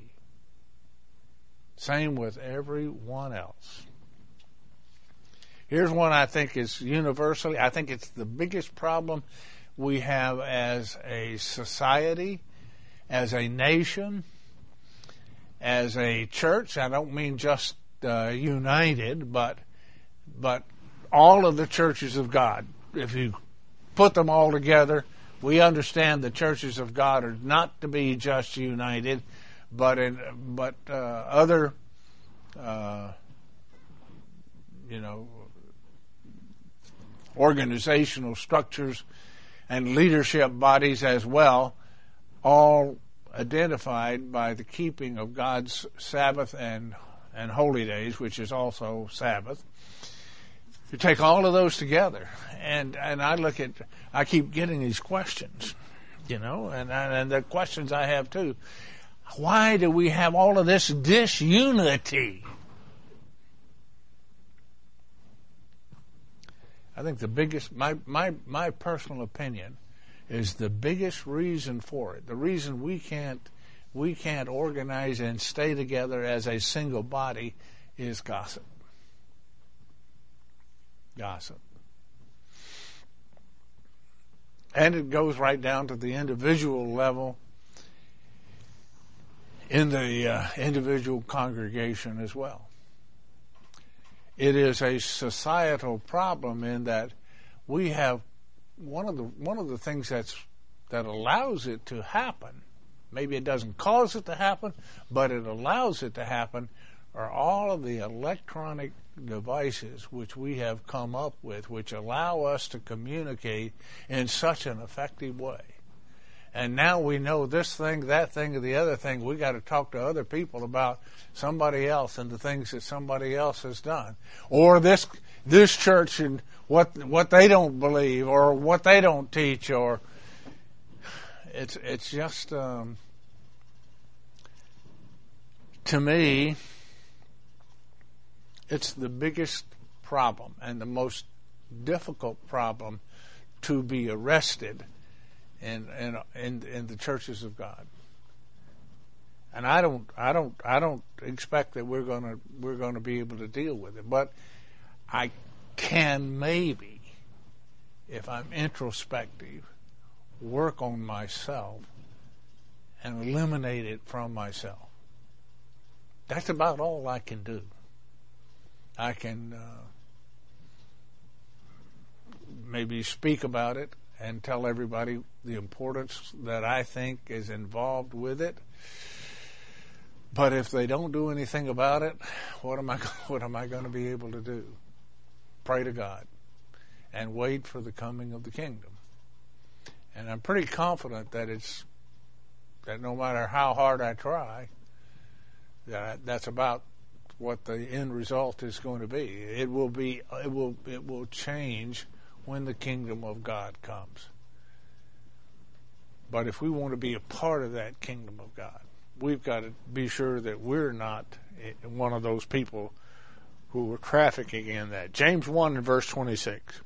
Same with everyone else. Here's one I think is universally, I think it's the biggest problem we have as a society, as a nation, as a church. I don't mean just Uh, united, but but all of the churches of God. If you put them all together, we understand the churches of God are not to be just united, but in but uh, other, uh, you know, organizational structures and leadership bodies as well, all identified by the keeping of God's Sabbath and and holy days, which is also Sabbath. You take all of those together, and and I look at, I keep getting these questions, you know, and and the questions I have too. Why do we have all of this disunity? I think the biggest, my my my personal opinion, is the biggest reason for it. The reason we can't. We can't organize and stay together as a single body is gossip. Gossip. And it goes right down to the individual level in the uh, individual congregation as well. It is a societal problem in that we have one of the one of the things that's that allows it to happen maybe it doesn't cause it to happen, but it allows it to happen, are all of the electronic devices which we have come up with, which allow us to communicate in such an effective way. And now we know this thing, that thing, or the other thing. We got to talk to other people about somebody else and the things that somebody else has done, or this this church and what what they don't believe, or what they don't teach, or it's it's just um, to me, it's the biggest problem and the most difficult problem to be arrested in in in, in the churches of God. And I don't I don't I don't expect that we're gonna we're gonna be able to deal with it. But I can maybe, if I'm introspective, work on myself and eliminate it from myself. That's about all I can do. I can uh, maybe speak about it and tell everybody the importance that I think is involved with it. But if they don't do anything about it, what am I what am I going to be able to do? Pray to God and wait for the coming of the kingdom. And I'm pretty confident that it's that no matter how hard I try, that that's about what the end result is going to be. It will be it will it will change when the kingdom of God comes. But if we want to be a part of that kingdom of God, we've got to be sure that we're not one of those people who are trafficking in that. James one and verse twenty-six.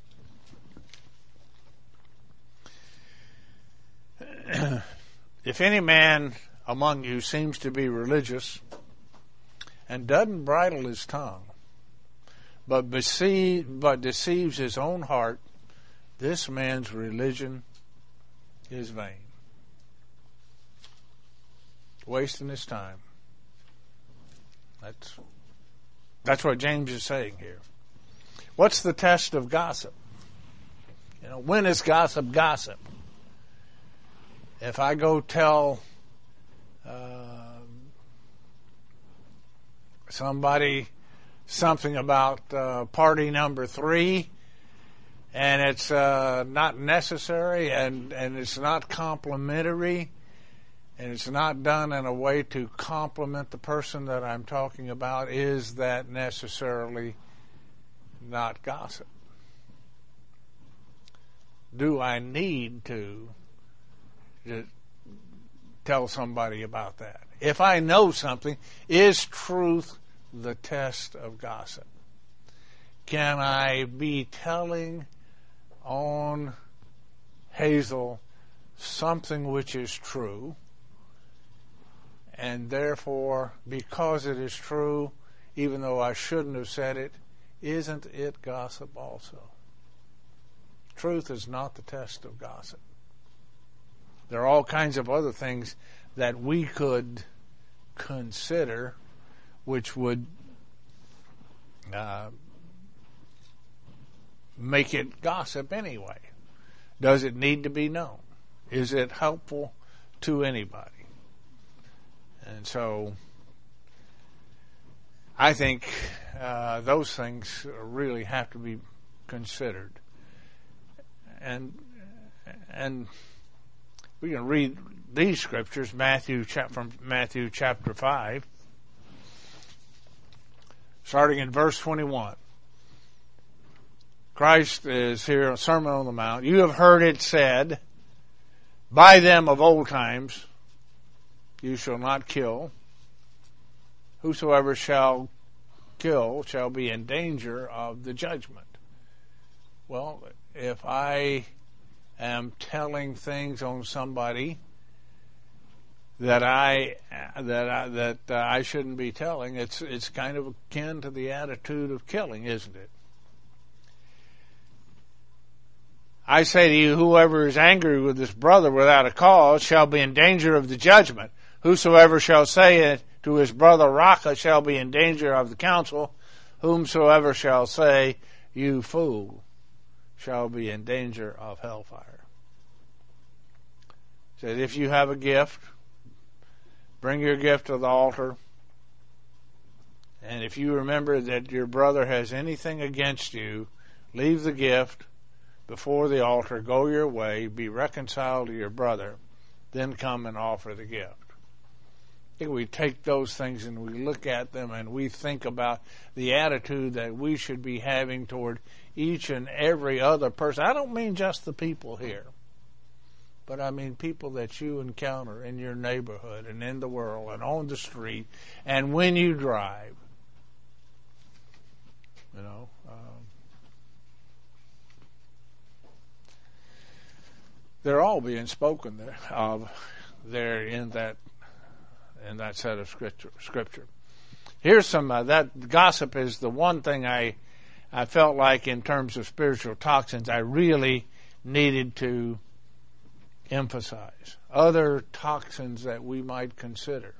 If any man among you seems to be religious and doesn't bridle his tongue, but, deceive, but deceives his own heart, this man's religion is vain. Wasting his time. That's that's what James is saying here. What's the test of gossip? You know, when is gossip gossip? If I go tell uh, somebody something about uh, party number three, and it's uh, not necessary, and, and it's not complimentary, and it's not done in a way to compliment the person that I'm talking about, is that necessarily not gossip? Do I need to, to tell somebody about that? If I know something, is truth the test of gossip? Can I be telling on Hazel something which is true, and therefore, because it is true, even though I shouldn't have said it, isn't it gossip also? Truth is not the test of gossip. There are all kinds of other things that we could consider which would uh, make it gossip anyway. Does it need to be known? Is it helpful to anybody? And so I think uh, those things really have to be considered. And and we can read these scriptures, Matthew from Matthew chapter five, starting in verse twenty-one. Christ is here, a Sermon on the Mount. You have heard it said by them of old times, you shall not kill. Whosoever shall kill shall be in danger of the judgment. Well, if I am telling things on somebody that I that I, that uh, I shouldn't be telling, it's it's kind of akin to the attitude of killing, isn't it? I say to you, whoever is angry with his brother without a cause shall be in danger of the judgment. Whosoever shall say it to his brother Raca shall be in danger of the council. Whomsoever shall say, you fool, shall be in danger of hellfire. Said, if you have a gift, bring your gift to the altar. And if you remember that your brother has anything against you, leave the gift before the altar, go your way, be reconciled to your brother, then come and offer the gift. I think we take those things and we look at them and we think about the attitude that we should be having toward each and every other person. I don't mean just the people here, but I mean people that you encounter in your neighborhood and in the world and on the street and when you drive. You know, um, they're all being spoken there of there in that in that set of scripture. Scripture. Here's some uh, that gossip is the one thing I I felt like in terms of spiritual toxins I really needed to emphasize. Other toxins that we might consider.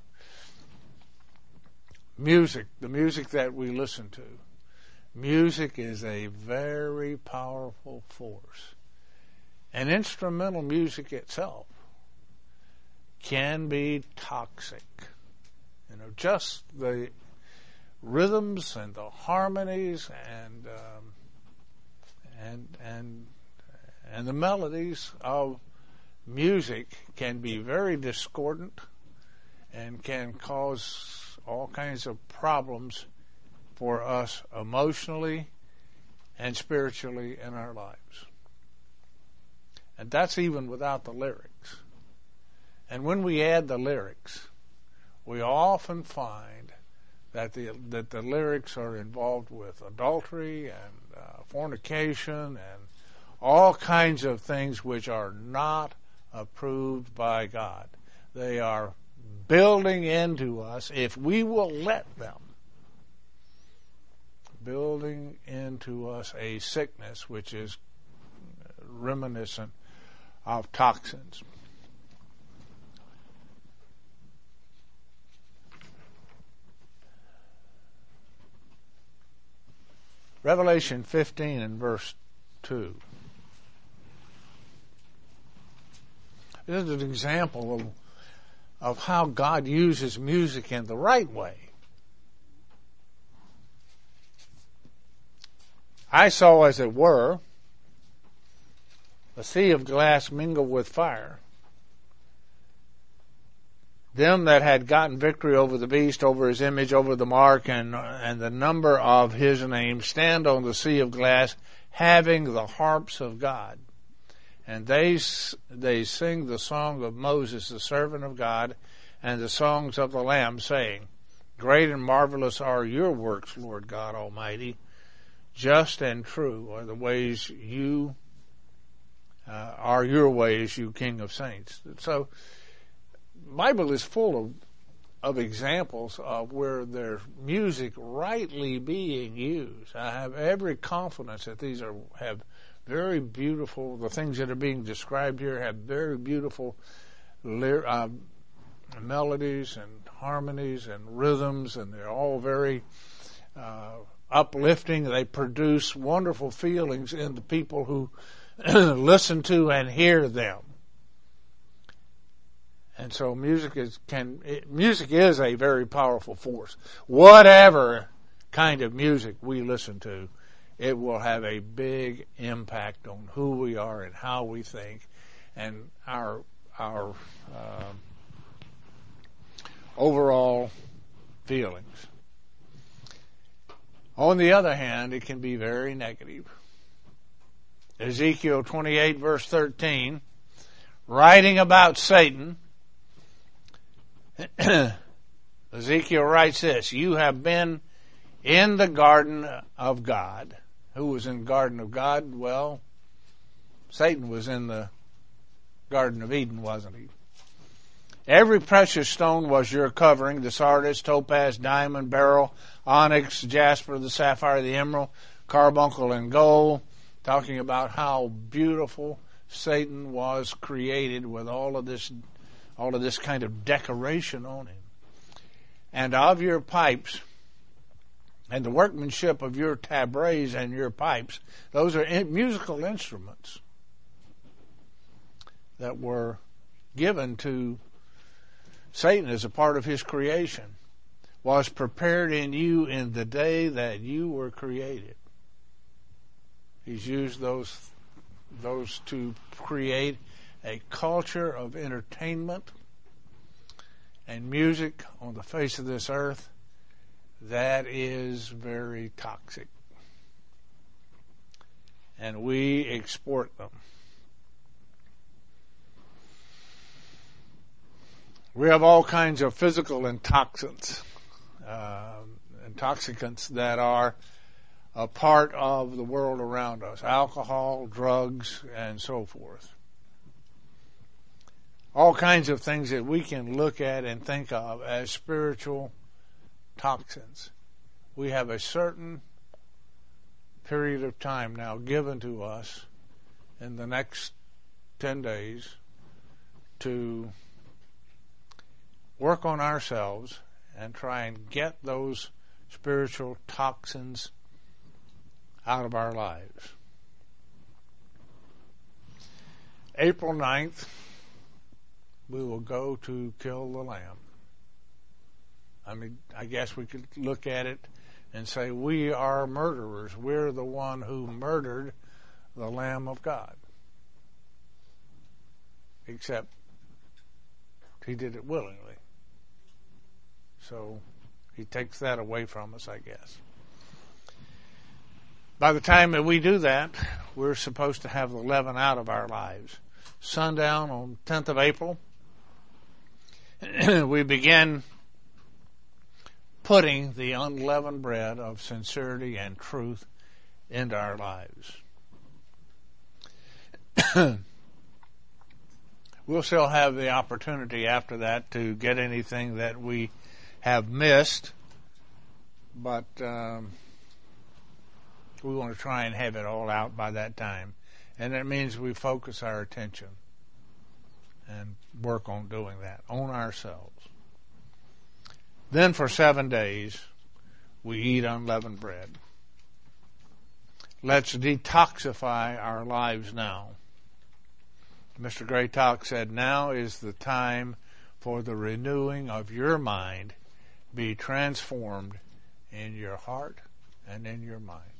Music, the music that we listen to. Music is a very powerful force. And instrumental music itself can be toxic. You know, just the rhythms and the harmonies and um, and and and the melodies of music can be very discordant and can cause all kinds of problems for us emotionally and spiritually in our lives. And that's even without the lyrics. And when we add the lyrics, we often find that the that the lyrics are involved with adultery and uh, fornication and all kinds of things which are not approved by God. They are building into us, if we will let them, building into us a sickness which is reminiscent of toxins. Revelation fifteen and verse two. This is an example of, of how God uses music in the right way. I saw, as it were, a sea of glass mingled with fire. Them that had gotten victory over the beast, over his image, over the mark, and and the number of his name, stand on the sea of glass, having the harps of God. And they they sing the song of Moses, the servant of God, and the songs of the Lamb, saying, Great and marvelous are your works, Lord God Almighty. Just and true are the ways you, uh, are your ways, you King of Saints. So, the Bible is full of, of examples of where there's music rightly being used. I have every confidence that these are have very beautiful, the things that are being described here have very beautiful ly- uh, melodies and harmonies and rhythms, and they're all very uh, uplifting. They produce wonderful feelings in the people who listen to and hear them. And so music is can it, music is a very powerful force. Whatever kind of music we listen to, it will have a big impact on who we are and how we think, and our our uh, overall feelings. On the other hand, it can be very negative. Ezekiel twenty-eight, verse thirteen, writing about Satan, Ezekiel writes this, You have been in the garden of God. Who was in the garden of God? Well, Satan was in the Garden of Eden, wasn't he? Every precious stone was your covering, the sardius, topaz, diamond, beryl, onyx, jasper, the sapphire, the emerald, carbuncle, and gold, talking about how beautiful Satan was created with all of this all of this kind of decoration on him. And of your pipes, and the workmanship of your tabrets and your pipes, those are in, musical instruments that were given to Satan is a part of his creation, was prepared in you in the day that you were created. He's used those, those to create a culture of entertainment and music on the face of this earth that is very toxic. And we export them. We have all kinds of physical intoxicants, uh, intoxicants that are a part of the world around us. Alcohol, drugs, and so forth. All kinds of things that we can look at and think of as spiritual toxins. We have a certain period of time now given to us in the next ten days to work on ourselves and try and get those spiritual toxins out of our lives. April ninth, we will go to kill the lamb. I mean, I guess we could look at it and say we are murderers. We're the one who murdered the Lamb of God. Except he did it willingly. So he takes that away from us, I guess. By the time that we do that, we're supposed to have the leaven out of our lives. Sundown on tenth of April, we begin putting the unleavened bread of sincerity and truth into our lives. We'll still have the opportunity after that to get anything that we have missed, but um, we want to try and have it all out by that time. And that means we focus our attention and work on doing that, on ourselves. Then for seven days, we eat unleavened bread. Let's detoxify our lives now. Mister Gray Talk said, now is the time for the renewing of your mind. Be transformed in your heart and in your mind.